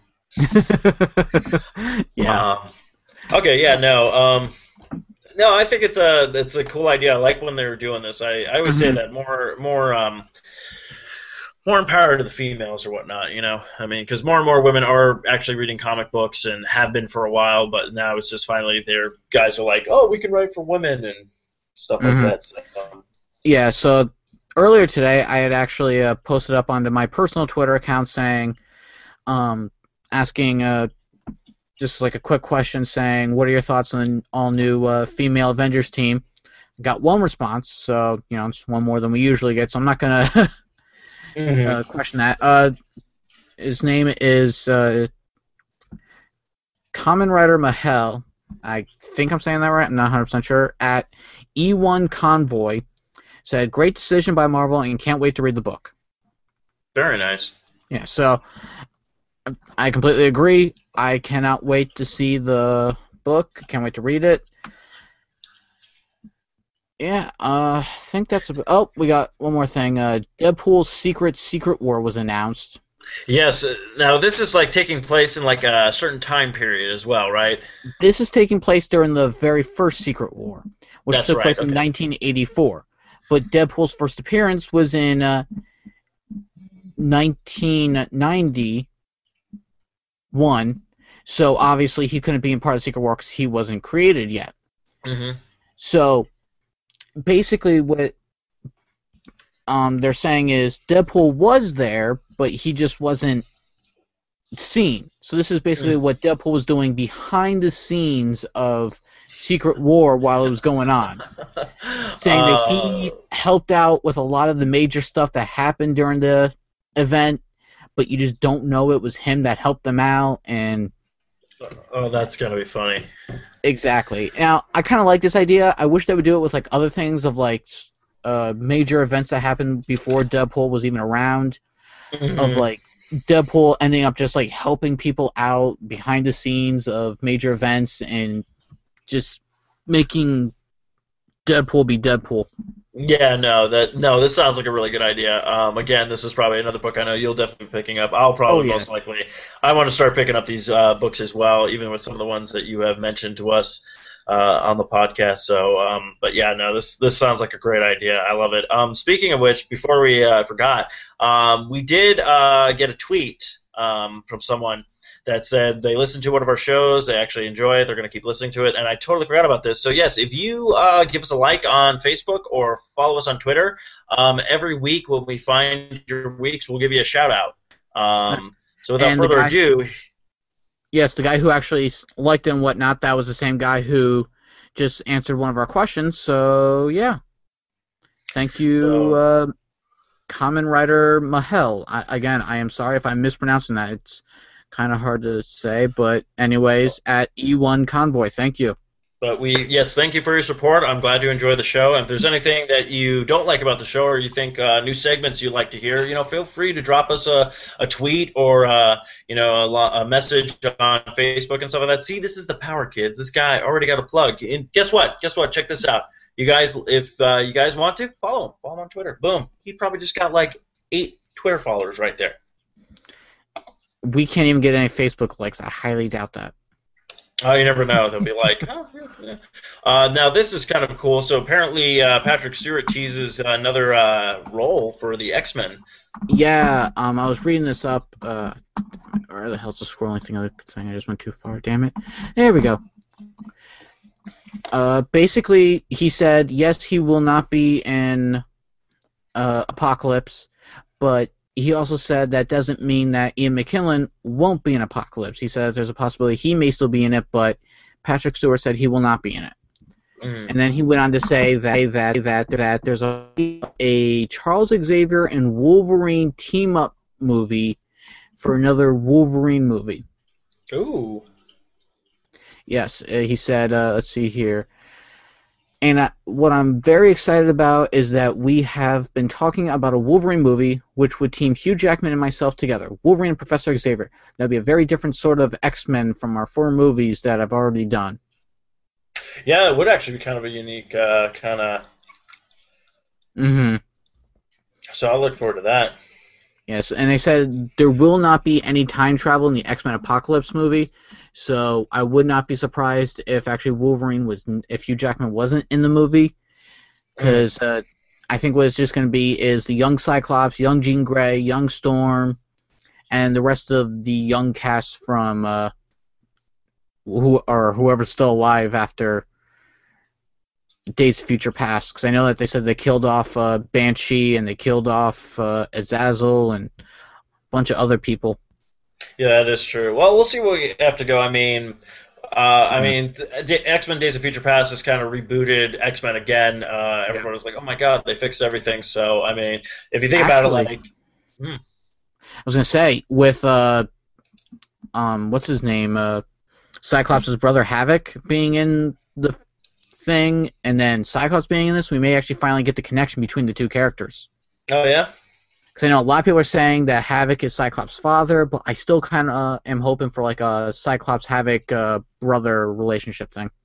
Yeah. Um, okay, yeah, no, um, no, I think it's a it's a cool idea. I like when they were doing this. I, I always say Mhm. that more more um more empowered to the females or whatnot. You know, I mean, because more and more women are actually reading comic books and have been for a while, but now it's just finally their guys are like, oh, we can write for women and stuff Mhm. like that. So, um, Yeah, so earlier today I had actually uh, posted up onto my personal Twitter account saying, um, asking uh, just like a quick question saying, what are your thoughts on the all-new uh, female Avengers team? Got one response, so, you know, it's one more than we usually get, so I'm not going to mhm. uh, question that. Uh, his name is uh, Common Writer Mahel. I think I'm saying that right. I'm not one hundred percent sure. At E one Convoy said, great decision by Marvel and can't wait to read the book. Very nice. Yeah, so I completely agree. I cannot wait to see the book. Can't wait to read it. Yeah, uh, I think that's a. Oh, we got one more thing. Uh, Deadpool's Secret Secret War was announced. Yes. uh, Now this is like taking place in like a certain time period as well, right? This is taking place during the very first Secret War, which That's took right, place in okay. nineteen eighty-four. But Deadpool's first appearance was in uh, nineteen ninety-one, so obviously he couldn't be in part of Secret War because he wasn't created yet. Mm-hmm. So basically what um, they're saying is Deadpool was there, but he just wasn't seen. So this is basically Mm. what Deadpool was doing behind the scenes of Secret War while it was going on. Saying that he Uh, helped out with a lot of the major stuff that happened during the event, but you just don't know it was him that helped them out, and Oh, that's gonna be funny. exactly. Now, I kind of like this idea. I wish they would do it with like other things of like s- uh, major events that happened before Deadpool was even around, of Mhm. like Deadpool ending up just like helping people out behind the scenes of major events and just making Deadpool be Deadpool. Yeah, no, that no. This sounds like a really good idea. Um, again, this is probably another book I know you'll definitely be picking up. I'll probably Oh, yeah. most likely. I want to start picking up these uh, books as well, even with some of the ones that you have mentioned to us uh, on the podcast. So, um, but yeah, no, this this sounds like a great idea. I love it. Um, speaking of which, before we uh, forgot, um, we did uh, get a tweet um, from someone that said they listened to one of our shows, they actually enjoy it, they're going to keep listening to it, and I totally forgot about this. So yes, if you uh, give us a like on Facebook or follow us on Twitter, um, every week when we find your weeks, we'll give you a shout-out. Um, so without And the further guy- ado... Yes, the guy who actually liked it and whatnot, that was the same guy who just answered one of our questions. So, yeah. Thank you, So- uh, Common Writer Mahel. I, again, I am sorry if I'm mispronouncing that. It's kind of hard to say, but anyways, at E one Convoy, thank you. But we, yes, thank you for your support. I'm glad you enjoy the show. And if there's anything that you don't like about the show or you think uh, new segments you'd like to hear, you know, feel free to drop us a, a tweet or, uh, you know, a, lo- a message on Facebook and stuff like that. See, this is the power, kids. This guy already got a plug. And guess what? Guess what? Check this out. You guys, if uh, you guys want to, follow him. Follow him on Twitter. Boom. He probably just got like eight Twitter followers right there. We can't even get any Facebook likes. I highly doubt that. Oh, you never know. They'll be like, oh, yeah, yeah. Uh, now, this is kind of cool. So apparently uh, Patrick Stewart teases another uh, role for the X-Men. Yeah, um, I was reading this up. Uh, where the hell's the scrolling thing? I thing I just went too far. Damn it. There we go. Uh, basically, he said yes, he will not be in uh, Apocalypse, but he also said that doesn't mean that Ian McKellen won't be in Apocalypse. He said there's a possibility he may still be in it, but Patrick Stewart said he will not be in it. Mm. And then he went on to say that that that, that there's a a Charles Xavier and Wolverine team up movie for another Wolverine movie. Ooh. Yes, uh, he said. Uh, let's see here. And uh, what I'm very excited about is that we have been talking about a Wolverine movie which would team Hugh Jackman and myself together. Wolverine and Professor Xavier. That would be a very different sort of X-Men from our four movies that I've already done. Yeah, it would actually be kind of a unique uh, kind of... Mm-hmm. So I'll look forward to that. Yes, and they said there will not be any time travel in the X-Men Apocalypse movie, so I would not be surprised if actually Wolverine was, if Hugh Jackman wasn't in the movie, because uh, I think what it's just going to be is the young Cyclops, young Jean Grey, young Storm, and the rest of the young cast from uh, who or whoever's still alive after Days of Future Past, because I know that they said they killed off uh, Banshee and they killed off uh, Azazel and a bunch of other people. Yeah, that is true. Well, we'll see where we have to go. I mean, uh, I mean, D- X-Men Days of Future Past has kind of rebooted X-Men again. Uh, everyone was like, oh my god, they fixed everything. So, I mean, if you think Actually, about it, like... Hmm. I was going to say, with, uh, um, what's his name, uh, Cyclops' brother Havoc being in the thing, and then Cyclops being in this, we may actually finally get the connection between the two characters. Oh, yeah? Because I know a lot of people are saying that Havoc is Cyclops' father, but I still kind of uh, am hoping for like a Cyclops-Havoc uh, brother relationship thing.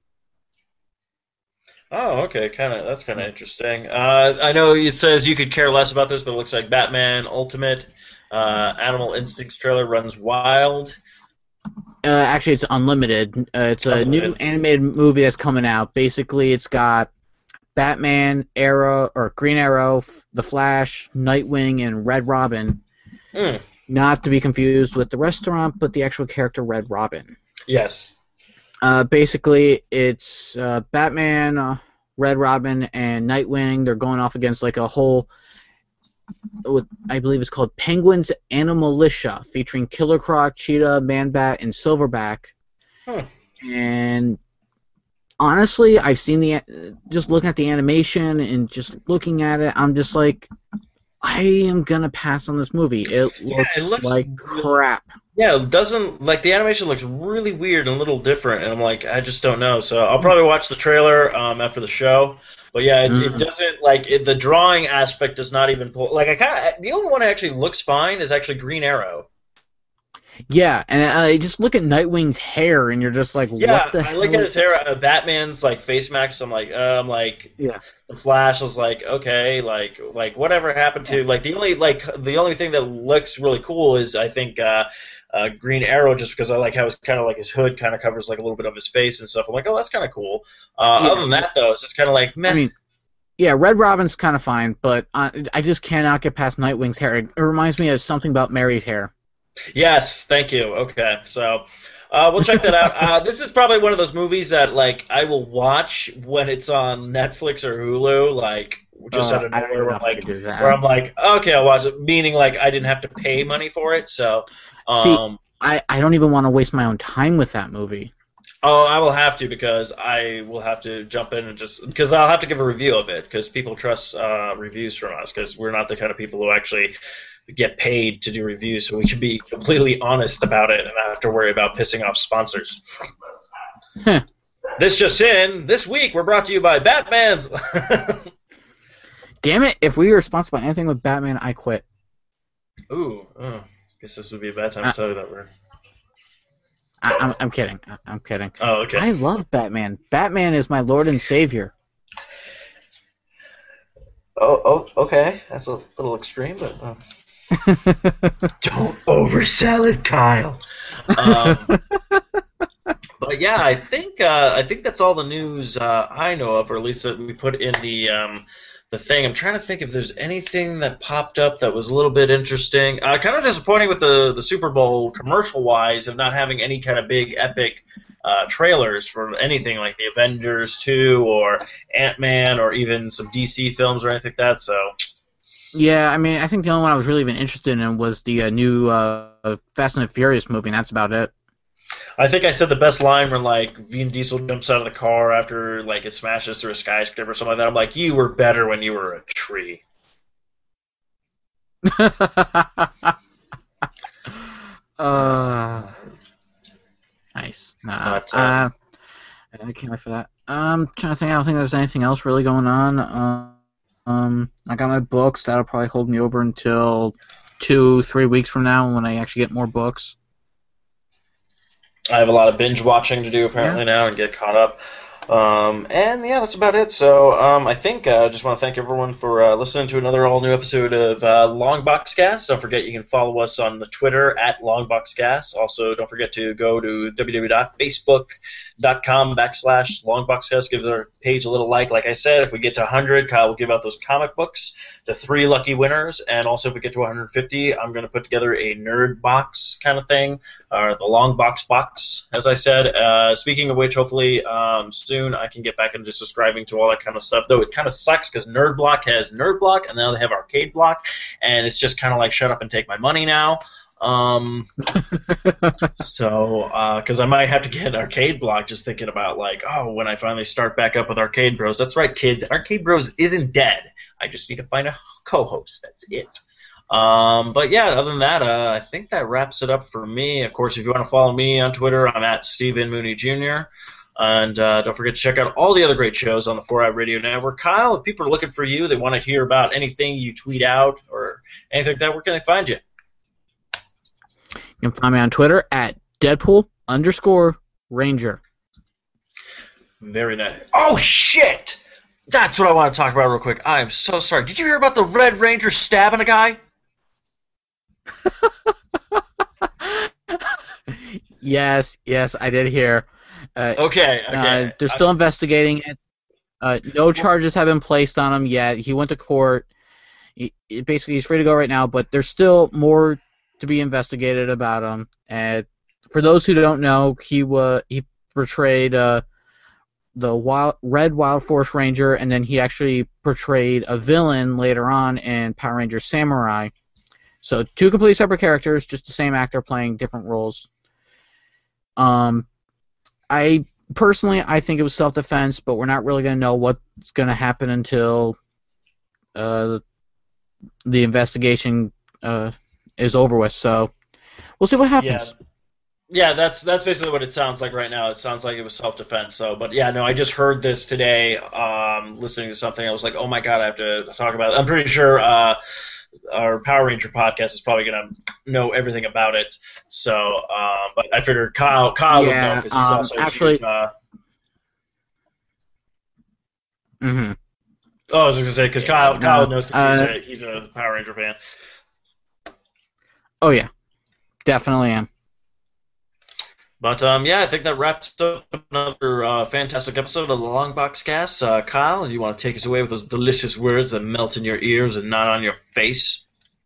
Oh, okay, kind of. That's kind of interesting. Uh, I know it says you could care less about this, but it looks like Batman Ultimate uh, Animal Instincts trailer runs wild. Uh, actually, it's Unlimited. Uh, it's a Unlimited. new animated movie that's coming out. Basically, it's got Batman, Arrow, or Green Arrow, The Flash, Nightwing, and Red Robin. Hmm. Not to be confused with the restaurant, but the actual character Red Robin. Yes. Uh, basically, it's uh, Batman, uh, Red Robin, and Nightwing. They're going off against like a whole, what I believe it's called Penguins Animalitia, featuring Killer Croc, Cheetah, Man-Bat, and Silverback. Hmm. And honestly, I've seen the, just looking at the animation and just looking at it, I'm just like, I am gonna pass on this movie. It Yeah, looks, it looks like really- crap. Yeah, it doesn't, like, the animation looks really weird and a little different, and I'm like, I just don't know. So I'll probably watch the trailer um, after the show. But yeah, it, it Mhm. doesn't, like, it, the drawing aspect does not even pull. Like, I kind of, the only one that actually looks fine is actually Green Arrow. Yeah, and I just look at Nightwing's hair, and you're just like, Yeah, what the I hell? look at his hair, uh, Batman's like face mask. I'm like, uh, I'm like, Yeah. the Flash was like, okay, like, like whatever happened to like the only like the only thing that looks really cool is I think uh, uh, Green Arrow, just because I like how it's kind of like his hood kind of covers like a little bit of his face and stuff. I'm like, oh, that's kind of cool. Uh, Yeah. Other than that, though, it's just kind of like, meh. I mean, yeah, Red Robin's kind of fine, but uh, I just cannot get past Nightwing's hair. It reminds me of something about Mary's hair. Yes, thank you. Okay, so uh, we'll check that out. Uh, this is probably one of those movies that like I will watch when it's on Netflix or Hulu, like just Uh, out of I don't nowhere. know Where I'm if I like, could do that. where I'm like, okay, I'll watch it. Meaning like I didn't have to pay money for it, so. See, Um, I, I don't even want to waste my own time with that movie. oh, I will have to because I will have to jump in and just because I'll have to give a review of it because people trust uh, reviews from us because we're not the kind of people who actually get paid to do reviews, so we can be completely honest about it and not have to worry about pissing off sponsors. Huh. This just in, this week we're brought to you by Batman's. Damn it, if we were sponsored by anything with Batman, I quit. Ooh, oh, guess this would be a bad time Uh, to tell you that we're. I, I'm, I'm kidding. I, I'm kidding. Oh, okay. I love Batman. Batman is my lord and savior. Oh, oh, okay. That's a little extreme, but. Uh... Don't oversell it, Kyle. Um, but yeah, I think uh, I think that's all the news uh, I know of, or at least that we put in the um, the thing. I'm trying to think if there's anything that popped up that was a little bit interesting. Uh, kind of disappointing with the the Super Bowl commercial wise of not having any kind of big epic uh, trailers for anything like the Avengers two or Ant-Man or even some D C films or anything like that. So. Yeah, I mean, I think the only one I was really even interested in was the uh, new uh, Fast and the Furious movie, and that's about it. I think I said the best line when like Vin Diesel jumps out of the car after like it smashes through a skyscraper or something like that. I'm like, you were better when you were a tree. uh, nice. Nah, But, uh, uh, I can't wait for that. I'm trying to think. I don't think there's anything else really going on. Um, um, I got my books. That'll probably hold me over until two, three weeks from now when I actually get more books. I have a lot of binge watching to do apparently now and get caught up. Um, and yeah, that's about it. So um, I think I uh, just want to thank everyone for uh, listening to another all new episode of uh, Longboxcast. Don't forget you can follow us on the Twitter at Longboxcast. Also, don't forget to go to www.facebook.com backslash Longboxcast. Give our page a little like. Like I said, if we get to one hundred, Kyle will give out those comic books to three lucky winners. And also, if we get to one hundred fifty, I'm going to put together a nerd box kind of thing, or the long box box, as I said. Uh, speaking of which, hopefully um, soon I can get back into subscribing to all that kind of stuff. Though it kind of sucks because Nerd Block has Nerd Block, and now they have Arcade Block, and it's just kind of like shut up and take my money now. Um, so, because uh, I might have to get Arcade Block just thinking about, like, oh, when I finally start back up with Arcade Bros. That's right, kids. Arcade Bros isn't dead. I just need to find a co-host. That's it. Um, but yeah, other than that, uh, I think that wraps it up for me. Of course, if you want to follow me on Twitter, I'm at Stephen Mooney Junior And uh, don't forget to check out all the other great shows on the four eye Radio Network. Kyle, if people are looking for you, they want to hear about anything you tweet out or anything like that, where can they find you? You can find me on Twitter at Deadpool underscore Ranger. Very nice. Oh, shit! That's what I want to talk about real quick. I am so sorry. Did you hear about the Red Ranger stabbing a guy? Yes, yes, I did hear. Uh, Okay, okay. uh, they're still investigating it. Uh, no charges have been placed on him yet. He went to court. He, he- basically, he's free to go right now, but there's still more to be investigated about him. And for those who don't know, he wa- he portrayed uh, the wild, Red Wild Force Ranger, and then he actually portrayed a villain later on in Power Rangers Samurai. So two completely separate characters, just the same actor playing different roles. Um, I personally, I think it was self-defense, but we're not really going to know what's going to happen until uh, the investigation uh, is over with. So we'll see what happens. Yeah. Yeah, that's that's basically what it sounds like right now. It sounds like it was self-defense. So, but yeah, no, I just heard this today, um, listening to something. I was like, oh my god, I have to talk about it. I'm pretty sure uh, our Power Ranger podcast is probably going to know everything about it. So, uh, but I figured Kyle Kyle Yeah, would know because he's um, also actually- a huge, uh, Mm-hmm. oh, I was going to say because Kyle no, Kyle knows because uh, he's, a, he's a Power Ranger fan. Oh yeah, definitely am. But um, yeah, I think that wraps up another uh, fantastic episode of the Long Box Cast. Uh, Kyle, you want to take us away with those delicious words that melt in your ears and not on your face?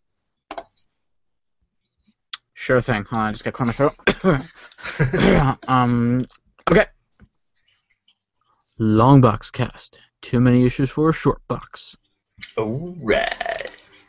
Sure thing. Hold on, I just got clear my throat. um. Okay. Long box cast. Too many issues for a short box. All right.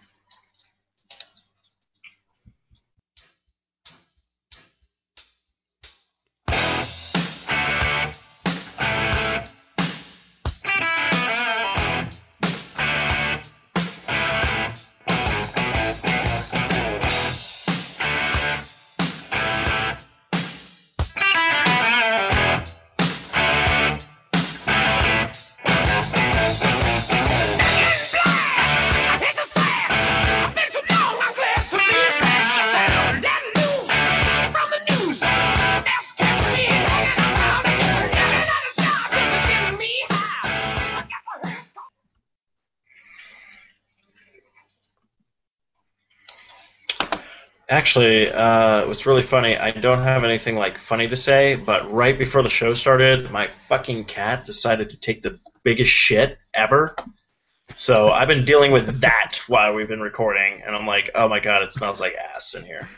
Actually, uh, it was really funny. I don't have anything like funny to say, but right before the show started, my fucking cat decided to take the biggest shit ever. So I've been dealing with that while we've been recording, and I'm like, oh my god, it smells like ass in here.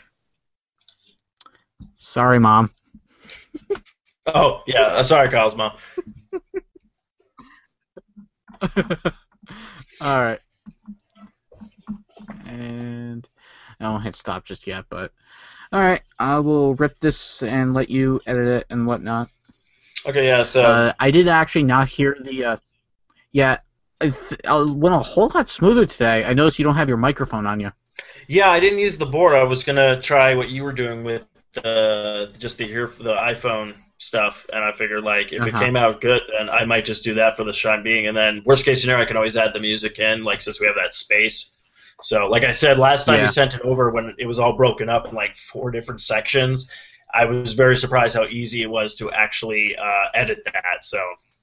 Sorry, Mom. Oh, yeah, uh, sorry, Kyle's mom. Alright. And I won't hit stop just yet, but alright, I will rip this and let you edit it and whatnot. Okay, yeah, so... Uh, I did actually not hear the, uh, yeah, I th- I went a whole lot smoother today. I noticed you don't have your microphone on you. Yeah, I didn't use the board. I was going to try what you were doing with uh, just the here for the iPhone stuff, and I figured, like, if Uh-huh. it came out good, then I might just do that for the time being, and then worst case scenario, I can always add the music in, like, since we have that space. So, like I said, last time Yeah. you sent it over when it was all broken up in, like, four different sections, I was very surprised how easy it was to actually uh, edit that, so...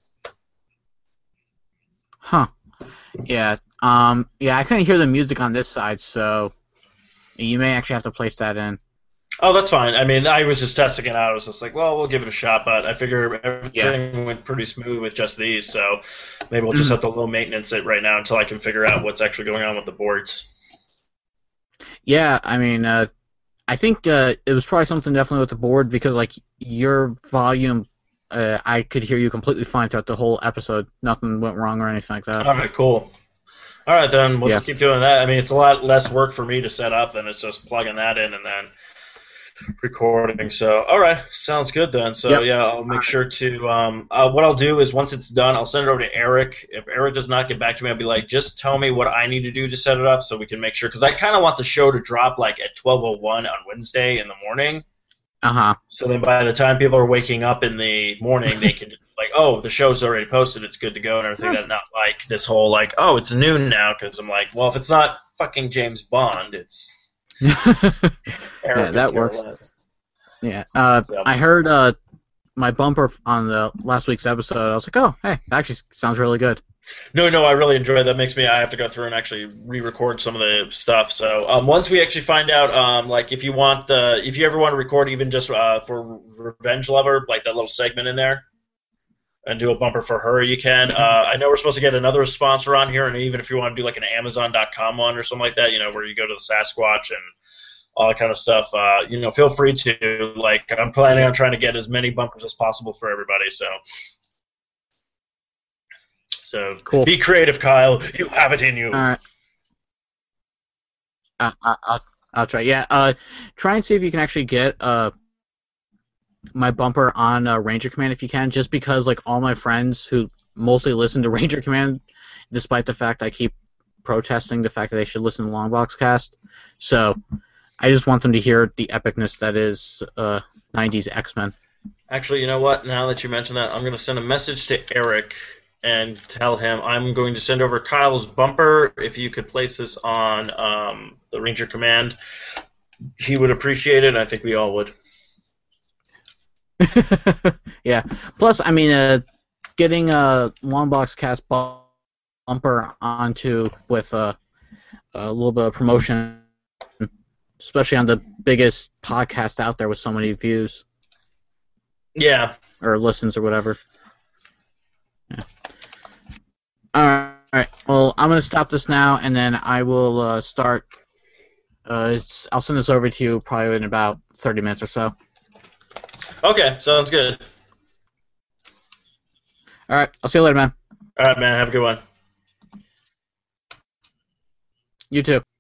Huh. Yeah. Um. Yeah, I couldn't hear the music on this side, so you may actually have to place that in. Oh, that's fine. I mean, I was just testing it out. I was just like, well, we'll give it a shot, but I figure everything Yeah. went pretty smooth with just these, so maybe we'll just have to low maintenance it right now until I can figure out what's actually going on with the boards. Yeah, I mean, uh, I think uh, it was probably something definitely with the board because, like, your volume, uh, I could hear you completely fine throughout the whole episode. Nothing went wrong or anything like that. All right, cool. All right, then we'll Yeah. just keep doing that. I mean, it's a lot less work for me to set up, and it's just plugging that in and then recording. So, all right, sounds good then. So, Yep. yeah, I'll make sure to. Um, uh, what I'll do is once it's done, I'll send it over to Eric. If Eric does not get back to me, I'll be like, just tell me what I need to do to set it up, so we can make sure. Because I kind of want the show to drop like at twelve oh one on Wednesday in the morning. Uh huh. So then, by the time people are waking up in the morning, they can like, oh, the show's already posted, it's good to go, and everything. That not like this whole like, oh, it's noon now, because I'm like, well, if it's not fucking James Bond, it's. Yeah, that works. Yeah. Uh, So- I heard uh, my bumper on the last week's episode. I was like, oh, hey, that actually sounds really good. No, no, I really enjoy it. That makes me. I have to go through and actually re-record some of the stuff. So um, once we actually find out, um, like if you want the, if you ever want to record even just uh, for Revenge Lover, like that little segment in there, and do a bumper for her, you can. Uh, I know we're supposed to get another sponsor on here, and even if you want to do like an Amazon dot com one or something like that, you know, where you go to the Sasquatch and all that kind of stuff, uh, you know, feel free to. Like, I'm planning on trying to get as many bumpers as possible for everybody. So. So Cool. be creative, Kyle. You have it in you. All right. Uh, I, I'll I'll try. Yeah. Uh, try and see if you can actually get uh my bumper on uh, Ranger Command if you can. Just because like all my friends who mostly listen to Ranger Command, despite the fact I keep protesting the fact that they should listen to Longbox Cast, so I just want them to hear the epicness that is uh nineties X-Men. Actually, you know what? Now that you mention that, I'm going to send a message to Eric and tell him I'm going to send over Kyle's bumper. If you could place this on um, the Ranger Command, he would appreciate it, and I think we all would. Yeah. Plus, I mean, uh, getting a Long Box Cast bumper onto with uh, a little bit of promotion, especially on the biggest podcast out there with so many views. Yeah. Or listens or whatever. Yeah. All right. Well, I'm going to stop this now, and then I will uh, start. Uh, it's, I'll send this over to you probably in about thirty minutes or so. Okay, sounds good. All right. I'll see you later, man. All right, man. Have a good one. You too.